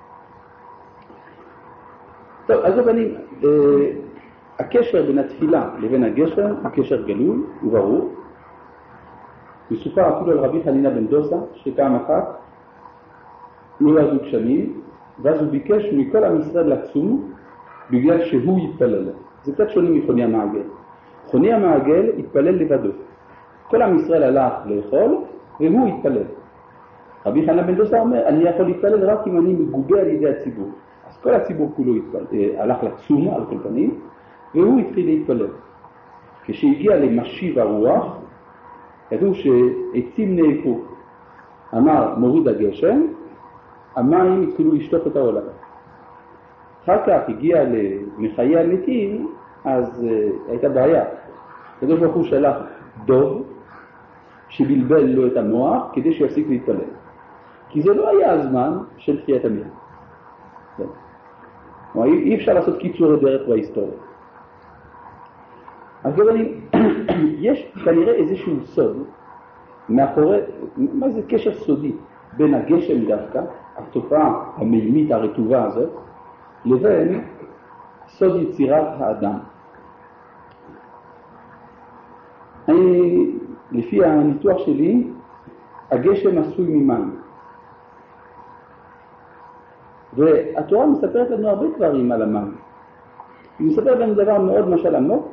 טוב, אז בפנים, הקשר בין התפילה לבין הגשם הוא קשר גלוי וברור. מסופר אפילו על רבי חנינא בן דוסא, שפעם אחת לא ירדו גשמים, ואז הוא ביקש מכל עם ישראל לצום בגלל שהוא יתפלל. זה קצת שונה מחוני המעגל. חוני המעגל התפלל לבדו. כל עם ישראל הלך לאכול והוא התפלל. רבי חנינא בן דוסא אומר, אני יכול להתפלל רק אם אני מגובה על ידי הציבור. אז כל הציבור כולו הלך לצום על כל פנים, והוא התחיל להתפלל. כשהגיע למשיב הרוח, כתוב שעצים נאפו. אמר מוריד הגשם, המים התחילו לשטוף את העולם. אחר כך הגיע לחיי המתים, אז הייתה בעיה. הקדוש ברוך הוא שלח דוב שבלבל לו את המוח כדי שיפסיק להתפלל. כי זה לא היה הזמן של תחיית המתים. אי אפשר לעשות קיצורי דרך בהיסטוריה. אז יש כנראה איזשהו סוד מאחורי, מה זה קשר סודי בין הגשם דווקא, התופעה המימית הרטובה הזאת, לבין סוד יצירת האדם. לפי הניתוח שלי, הגשם עשוי ממים. והתורה מספרת לנו הרבה דברים על המים. היא מספרת לנו דבר מאוד משל עמוק,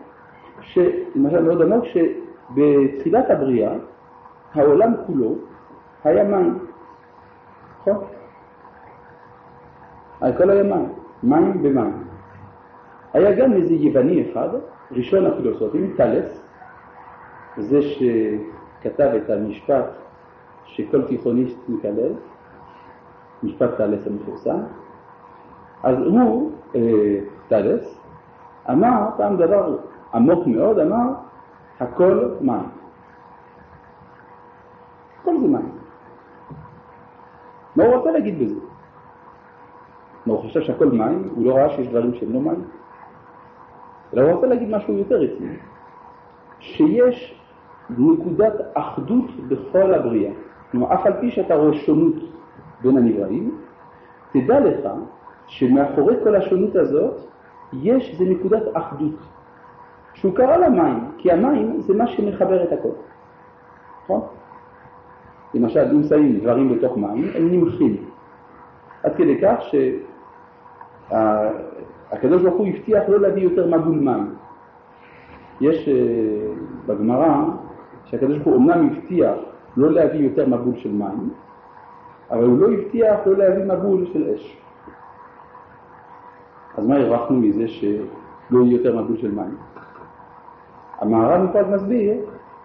שבתחילת הבריאה, העולם כולו היה מים. נכון? הכל היה מים במים. היה גם איזה יווני אחד, ראשון הפילוסופים, תלס, זה שכתב את המשפט שכל תיכוניסט מקלל, משפט תלס המפורסם. אז הוא, תלס, אמר פעם דבר עמוק מאוד, אמר, הכל מים. הכל זה מים. מה הוא רוצה להגיד בזה? מה הוא חושב שהכל מים? הוא לא ראה שיש דברים שהם לא מים? אלא הוא רוצה להגיד משהו יותר רציני. שיש נקודת אחדות בכל הבריאה. כלומר, אף על פי שאתה רואה שונות בין הנבראים, תדע לך שמאחורי כל השונות הזאת יש איזו נקודת אחדות. שהוא קרא למים, כי המים זה מה שמחבר את הכל. נכון? למשל, אם שמים דברים בתוך מים, הם נמחים. עד כדי כך שהקדוש ברוך הוא הבטיח לא להביא יותר מבול מים. יש בגמרא שהקדוש ברוך הוא אומנם הבטיח לא להביא יותר מבול של מים, אבל הוא לא הבטיח לא להביא מבול של אש. אז מה הרווחנו מזה שלא יהיה יותר מבול של מים? המהר"ל מפרק מסביר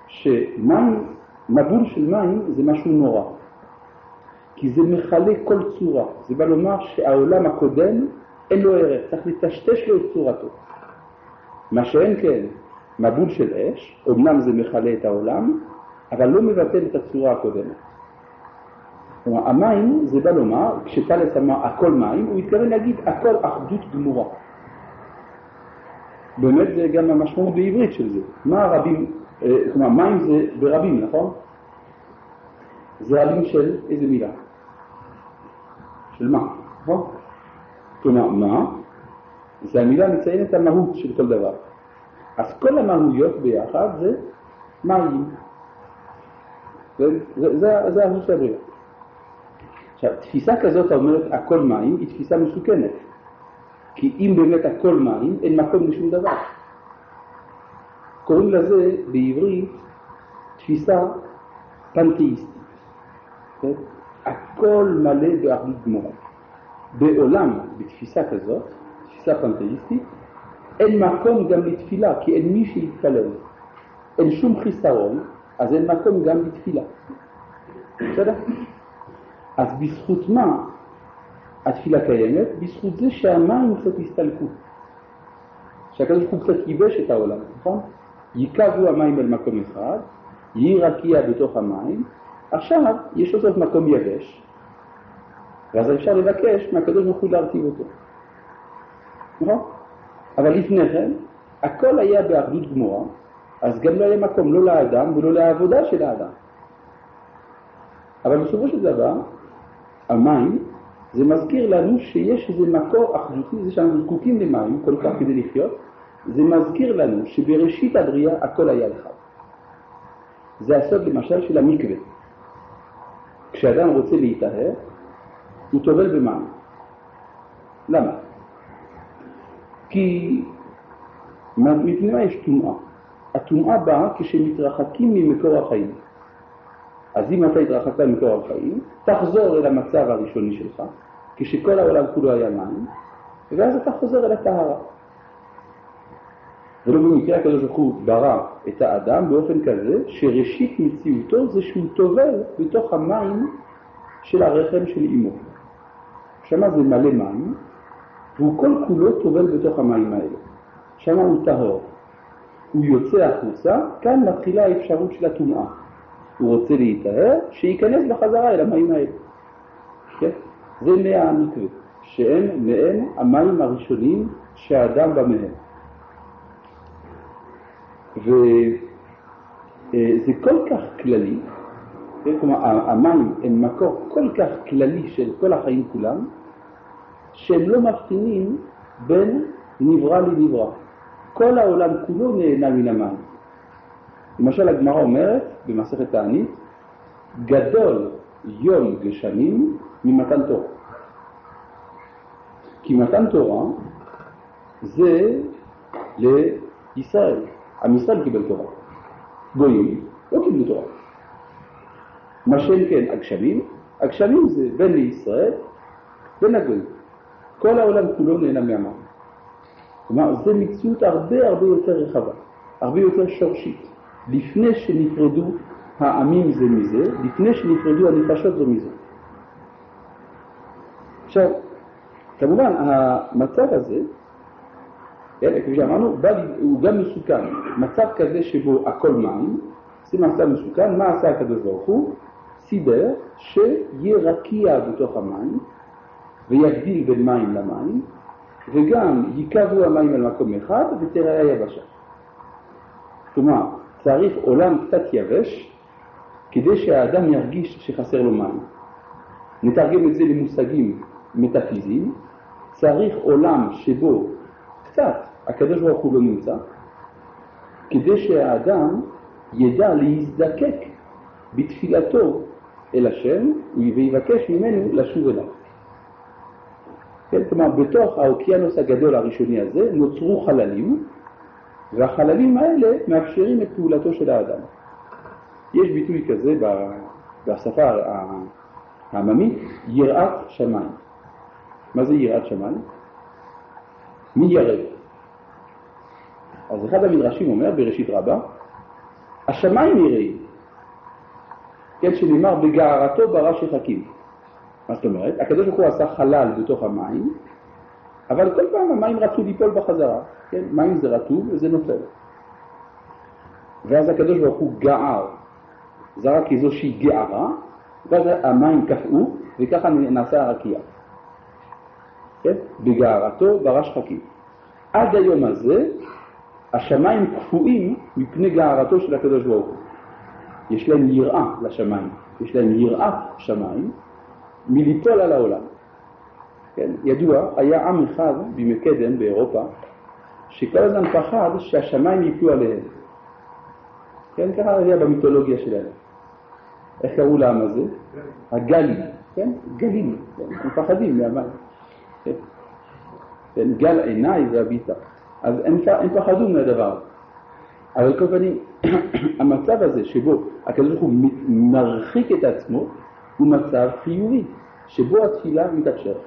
שמבול של מים זה משהו נורא. כי זה מחלה כל צורה. זה בא לומר שהעולם הקודם אין לו ערך, צריך לטשטש לו את צורתו. מה שאין כן, מבול של אש, אומנם זה מחלה את העולם, אבל לא מבטל את הצורה הקודמת. כלומר, המים זה בא לומר, כשתלס אמר הכל מים, הוא התכוון להגיד הכל אחדות גמורה. באמת זה גם המשמעות בעברית של זה. מה הרבים, כלומר, מים זה ברבים, נכון? זה רבים של איזה מילה? של מה? נכון? כלומר, מה? זה המילה מציינת המהות של כל דבר. אז כל המהויות ביחד זה מים. זה המהות הבריאה. עכשיו, תפיסה כזאת אומרת הכל מים היא תפיסה מסוכנת. כי אם באמת הכל מים, אין מקום לשום דבר. קוראים לזה בעברית תפיסה פנתאיסטית. הכל מלא באחדות גמורה. בעולם, בתפיסה כזאת, תפיסה פנתאיסטית, אין מקום גם לתפילה, כי אין מי שיתפלל. אין שום חיסרון, אז אין מקום גם לתפילה. בסדר? אז בזכות מה התפילה קיימת בזכות זה שהמים קצת הסתלקו. שהקדוש ברוך הוא קצת ייבש את העולם, נכון? ייקבו המים אל מקום אחד, יהי רקיע בתוך המים, עכשיו יש לו זאת מקום יבש, ואז אפשר לבקש מהקדוש ברוך הוא להרטיב אותו. נכון? אבל לפני כן, הכל היה באחדות גמורה, אז גם לא היה מקום לא לאדם ולא לעבודה של האדם. אבל בסופו של דבר, המים, זה מזכיר לנו שיש איזה מקור אחדותי, זה שאנחנו זקוקים למים כל כך כדי לחיות, זה מזכיר לנו שבראשית הבריאה הכל היה אחד. זה הסוד למשל של המקווה. כשאדם רוצה להיטהר, הוא טובל במים. למה? כי מפני מה יש טומאה? הטומאה באה כשמתרחקים ממקור החיים. אז אם אתה התרחקת ממקור החיים, תחזור אל המצב הראשוני שלך, כשכל העולם כולו היה מים, ואז אתה חוזר אל הטהרה. ולא במקרה הקדוש ברוך הוא ברא את האדם באופן כזה שראשית מציאותו זה שהוא טובל בתוך המים של הרחם של אמו. שמה זה מלא מים, והוא כל כולו טובל בתוך המים האלה. שמה הוא טהור. הוא יוצא החוצה, כאן מתחילה האפשרות של הטומאה. הוא רוצה להיטהר, שייכנס בחזרה אל המים האלה. כן? זה מי המקווה, שהם מעין המים הראשונים שהאדם בא מהם. וזה כל כך כללי, כלומר המים הם מקור כל כך כללי של כל החיים כולם, שהם לא מבחינים בין נברא לנברא. כל העולם כולו נהנה מן המים. למשל הגמרא אומרת במסכת תענית, גדול יום גשמים ממתן תורה. כי מתן תורה זה לישראל. עם ישראל קיבל תורה. גויים לא קיבלו תורה. מה שאין כן, הגשמים זה בין לישראל, בין הגויים. כל העולם כולו נהנה מהמים. כלומר, זו מציאות הרבה יותר רחבה, הרבה יותר שורשית. לפני שנפרדו העמים זה מזה, לפני שנפרדו הנפשות זו מזה. עכשיו, כמובן, המצב הזה, כפי שאמרנו, הוא גם מסוכן. מצב כזה שבו הכל מים, זה מצב מסוכן. מה עשה הקדוש ברוך הוא? סידר שיהיה רקיע בתוך המים, ויגדיל בין מים למים, וגם ייקבו המים על מקום אחד, ותראה היבשה. כלומר, צריך עולם קצת יבש, כדי שהאדם ירגיש שחסר לו מים. נתרגם את זה למושגים מטאפיזיים. צריך עולם שבו קצת הקדוש ברוך הוא לא נמצא, כדי שהאדם ידע להזדקק בתפילתו אל השם, ויבקש ממנו לשוב אליו. כן, כלומר, בתוך האוקיינוס הגדול הראשוני הזה נוצרו חללים, והחללים האלה מאפשרים את פעולתו של האדם. יש ביטוי כזה בשפה העממית, יראת שמיים. מה זה יראת שמיים? מי ירד? אז אחד המדרשים אומר בראשית רבה, השמיים יראים. כן, שנאמר בגערתו ברא שחקים. מה זאת אומרת? הקדוש ברוך הוא עשה חלל בתוך המים, אבל כל פעם המים רצו ליפול בחזרה. כן? מים זה רטוב וזה נופל. ואז הקדוש ברוך הוא גער, זרק איזושהי גערה, ואז המים קפאו, וככה נעשה הרקיע. כן? בגערתו ברא שחקים. עד היום הזה, השמיים קפואים מפני גערתו של הקדוש ברוך הוא. יש להם יראה לשמיים, יש להם יראת שמיים מליפול על העולם. כן? ידוע, היה עם אחד בימי קדם באירופה, שכל הזמן פחד שהשמיים ייפלו עליהם. כן? ככה היה במיתולוגיה שלהם. איך קראו לעם הזה? הגלים. כן? גלים. כן? הם פחדים מהמים. כן? כן? גל עיניי והביטה. אז הם פחדו מהדבר. אבל כל פנים, המצב הזה שבו הקדוש ברוך הוא מרחיק את עצמו, הוא מצב חיובי, שבו התפילה מתאפשרת.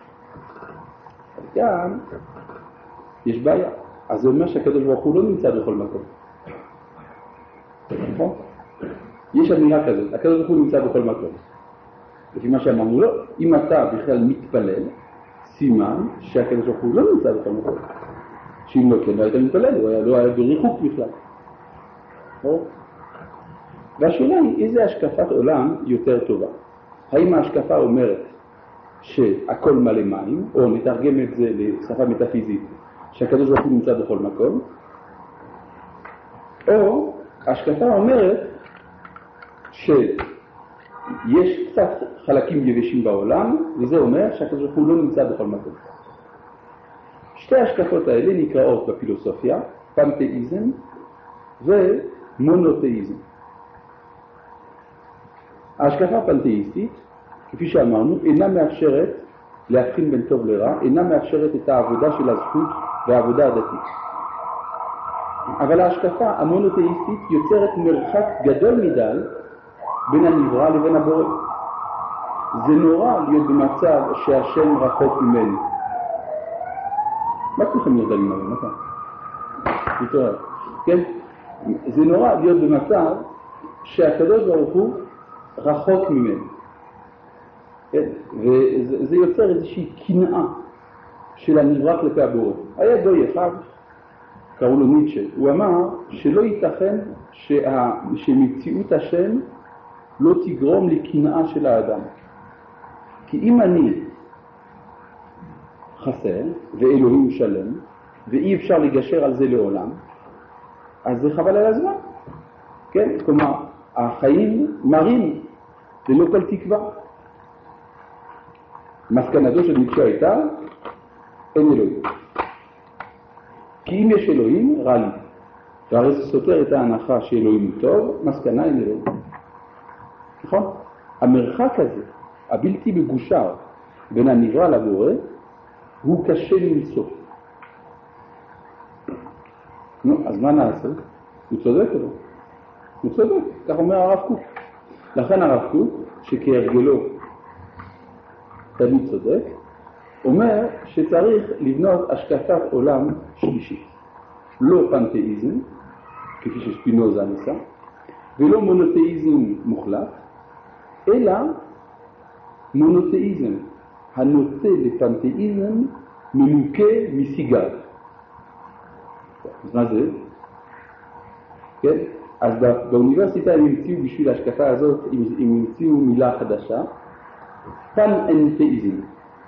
גם יש בעיה. אז זה אומר שהקדוש ברוך הוא לא נמצא בכל מקום. נכון? יש אמירה כזאת, הקדוש ברוך הוא נמצא בכל מקום. לפי מה שאמרנו לו, אם אתה בכלל מתפלל, סימן שהקדוש ברוך הוא לא נמצא בכל מקום. שאם לא כן, לא היית מתפלל, הוא לא היה בריחוק בכלל. והשאלה היא, איזה השקפת עולם יותר טובה? האם ההשקפה אומרת שהכל מלא מים, או נתרגם את זה לשפה מטאפיזית, שהקדוש ברוך הוא נמצא בכל מקום, או ההשקפה אומרת שיש קצת חלקים יבשים בעולם, וזה אומר שהקדוש ברוך הוא לא נמצא בכל מקום. שתי ההשקפות האלה נקראות בפילוסופיה פנתאיזם ומונותאיזם. ההשקפה הפנתאיסטית, כפי שאמרנו, אינה מאפשרת להבחין בין טוב לרע, אינה מאפשרת את העבודה של הזכות והעבודה הדתית. אבל ההשקפה המונותאיסטית יוצרת מרחק גדול מדי בין הנברא לבין הבורא. זה נורא להיות במצב שהשם רחוק ממנו. מה כולכם יודעים עליהם? מתי? תתראה. כן? זה נורא להיות במצב שהקדוש ברוך הוא רחוק ממנו. כן? וזה יוצר איזושהי קנאה של הנברא כלפי הבורא. היה גוי אחד, קראו לו ניטשה, הוא אמר שלא ייתכן שמציאות השם לא תגרום לקנאה של האדם. כי אם אני חסר ואלוהים שלם ואי אפשר לגשר על זה לעולם, אז זה חבל על הזמן. כן? כלומר, החיים מרים ללא כל תקווה. מסקנתו של ניטשה הייתה, אין אלוהים. כי אם יש אלוהים, רע לי. והרי זה סותר את ההנחה שאלוהים הוא טוב, מסקנה אין אלוהים. נכון? המרחק הזה, הבלתי מגושר בין הנברא לבורא, הוא קשה למצוא. נו, אז מה נעשה? הוא צודק או לא? הוא צודק, כך אומר הרב קוק. לכן הרב קוק, שכהרגלו תמיד צודק, אומר שצריך לבנות השקפת עולם שלישית. לא פנתאיזם, כפי ששפינוזה ניסה, ולא מונותאיזם מוחלט, אלא מונותאיזם, הנוטה לפנתאיזם מנוקה מסיגר. אז מה זה? כן? אז באוניברסיטה הם המציאו בשביל ההשקפה הזאת, הם המציאו מילה חדשה, פן-אנתאיזם.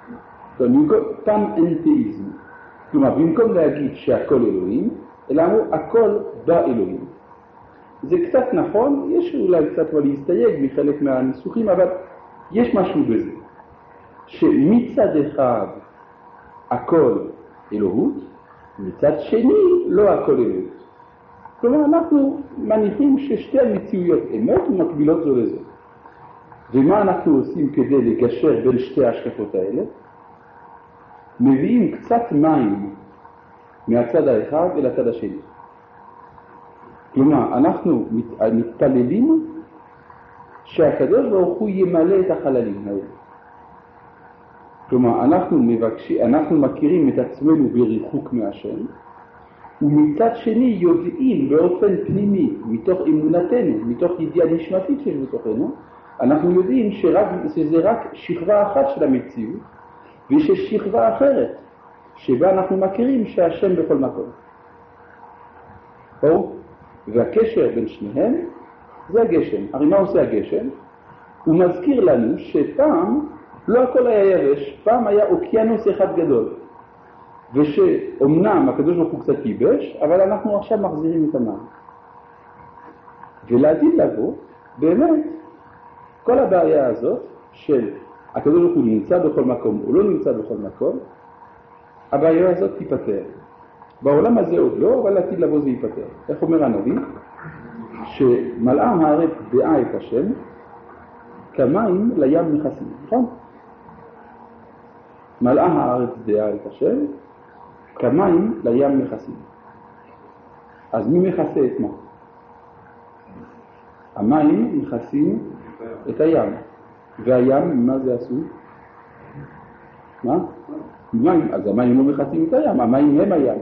פן-אנתאיזם. כלומר, במקום להגיד שהכל אלוהים, אלא אמרו, הכל באלוהים. זה קצת נכון, יש אולי קצת מה להסתייג מחלק מהניסוחים, אבל יש משהו בזה. שמצד אחד הכל אלוהות, מצד שני לא הכל אלוהות. כלומר, אנחנו מניחים ששתי המציאויות אמת ומקבילות זו לזו. ומה אנחנו עושים כדי לגשר בין שתי ההשקפות האלה? מביאים קצת מים מהצד האחד אל הצד השני. כלומר, אנחנו מתפללים שהקדוש ברוך הוא ימלא את החללים האלה. כלומר, אנחנו מכירים את עצמנו בריחוק מהשם, ומצד שני יודעים באופן פנימי, מתוך אמונתנו, מתוך ידיעה נשמתית שיש בתוכנו, אנחנו יודעים שזה רק שכבה אחת של המציאות, ויש שכבה אחרת, שבה אנחנו מכירים שהשם בכל מקום. והקשר בין שניהם זה הגשם. הרי מה עושה הגשם? הוא מזכיר לנו שפעם לא הכל היה יבש, פעם היה אוקיינוס אחד גדול. ושאומנם הקדוש ברוך הוא קצת ייבש, אבל אנחנו עכשיו מחזירים את המים. ולעתיד לבוא, באמת, כל הבעיה הזאת של הקדוש ברוך הוא נמצא בכל מקום, הוא לא נמצא בכל מקום, הבעיה הזאת תיפטר. בעולם הזה עוד לא, אבל לעתיד לבוא זה ייפטר. איך אומר הנביא? שמלאה הארץ דעה את השם, כמים לים מכסים. נכון? מלאה הארץ דעה את השם, כמים לים מכסים. אז מי מכסה את מה? המים מכסים את הים. והים, מה זה עשו? מה? מים. אז המים לא מכסים את הים, המים הם הים.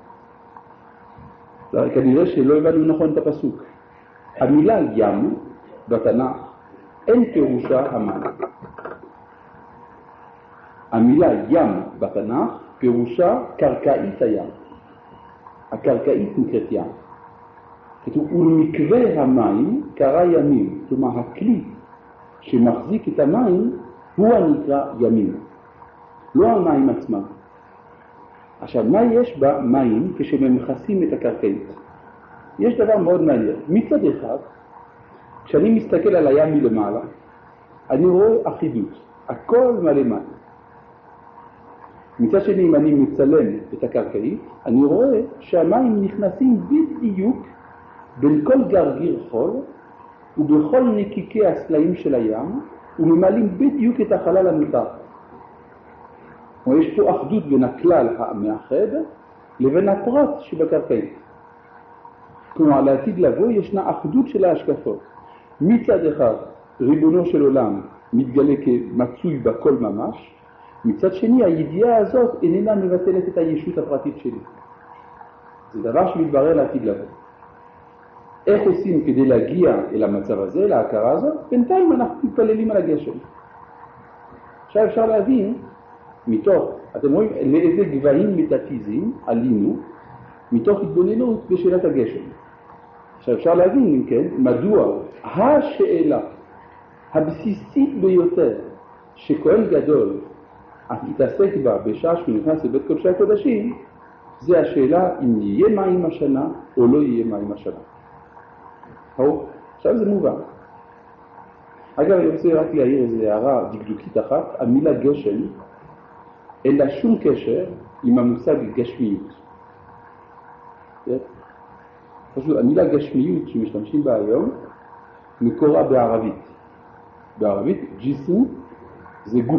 כנראה שלא הבנו נכון את הפסוק. המילה ים בתנ"ך אין פירושה המים. המילה ים בתנ"ך פירושה קרקעית הים. הקרקעית נקראת ים. כתוב, ולמקווה המים קרא ימים. כלומר, הכלי שמחזיק את המים הוא הנקרא ימים. לא המים עצמם. עכשיו, מה יש במים כשממכסים את הקרקעית? יש דבר מאוד מעניין. מצד אחד, כשאני מסתכל על הים מלמעלה, אני רואה אחידות. הכל מלא מים. מצד שני, אם אני מצלם את הקרקעית, אני רואה שהמים נכנסים בדיוק בין כל גרגיר חול ובכל נקיקי הסלעים של הים וממלאים בדיוק את החלל המותר. יש פה אחדות בין הכלל המאחד לבין הפרט שבקרקעית. כלומר, לעתיד לבוא ישנה אחדות של ההשקפות. מצד אחד, ריבונו של עולם מתגלה כמצוי בכל ממש, מצד שני, הידיעה הזאת איננה מבטלת את הישות הפרטית שלי. זה דבר שמתברר לעתיד לבוא. איך עושים כדי להגיע אל המצב הזה, להכרה הזאת? בינתיים אנחנו מתפללים על הגשם. עכשיו אפשר להבין, מתוך, אתם רואים לאיזה גבהים מטאפיזיים עלינו, מתוך התבוננות בשאלת הגשם. עכשיו אפשר להבין, אם כן, מדוע השאלה הבסיסית ביותר שכהן גדול התעסק בה בשעה שהוא נכנס לבית קודשי הקודשים, זה השאלה אם יהיה מים השנה או לא יהיה מים השנה. עכשיו זה מובן. אגב, אני רוצה רק להעיר איזו הערה דקדוקית אחת. המילה גשם אין לה שום קשר עם המושג גשמיות. פשוט המילה גשמיות שמשתמשים בה היום מקורה בערבית. בערבית ג'יסם זה גוף.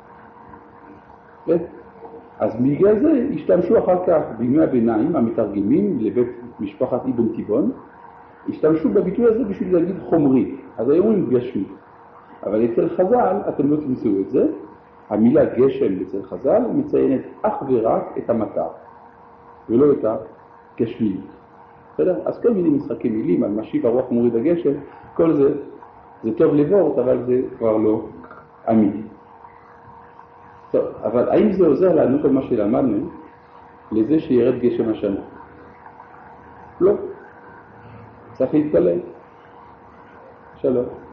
אז בגלל זה השתמשו אחר כך בימי הביניים המתרגמים לבית משפחת אבן תיבון, השתמשו בביטוי הזה בשביל להגיד חומרי. אז היום הוא גשמי. אבל אצל חז"ל אתם לא תמצאו את זה. המילה גשם אצל חז"ל מציינת אך ורק את המטר ולא את הגשמיות. בסדר? אז כל מיני משחקי מילים על משיב הרוח מוריד הגשם, כל זה טוב לבורט, אבל זה כבר לא אמיתי. טוב, אבל האם זה עוזר לנו כל מה שלמדנו לזה שירד גשם השנה? לא. צריך להתפלל. שלום.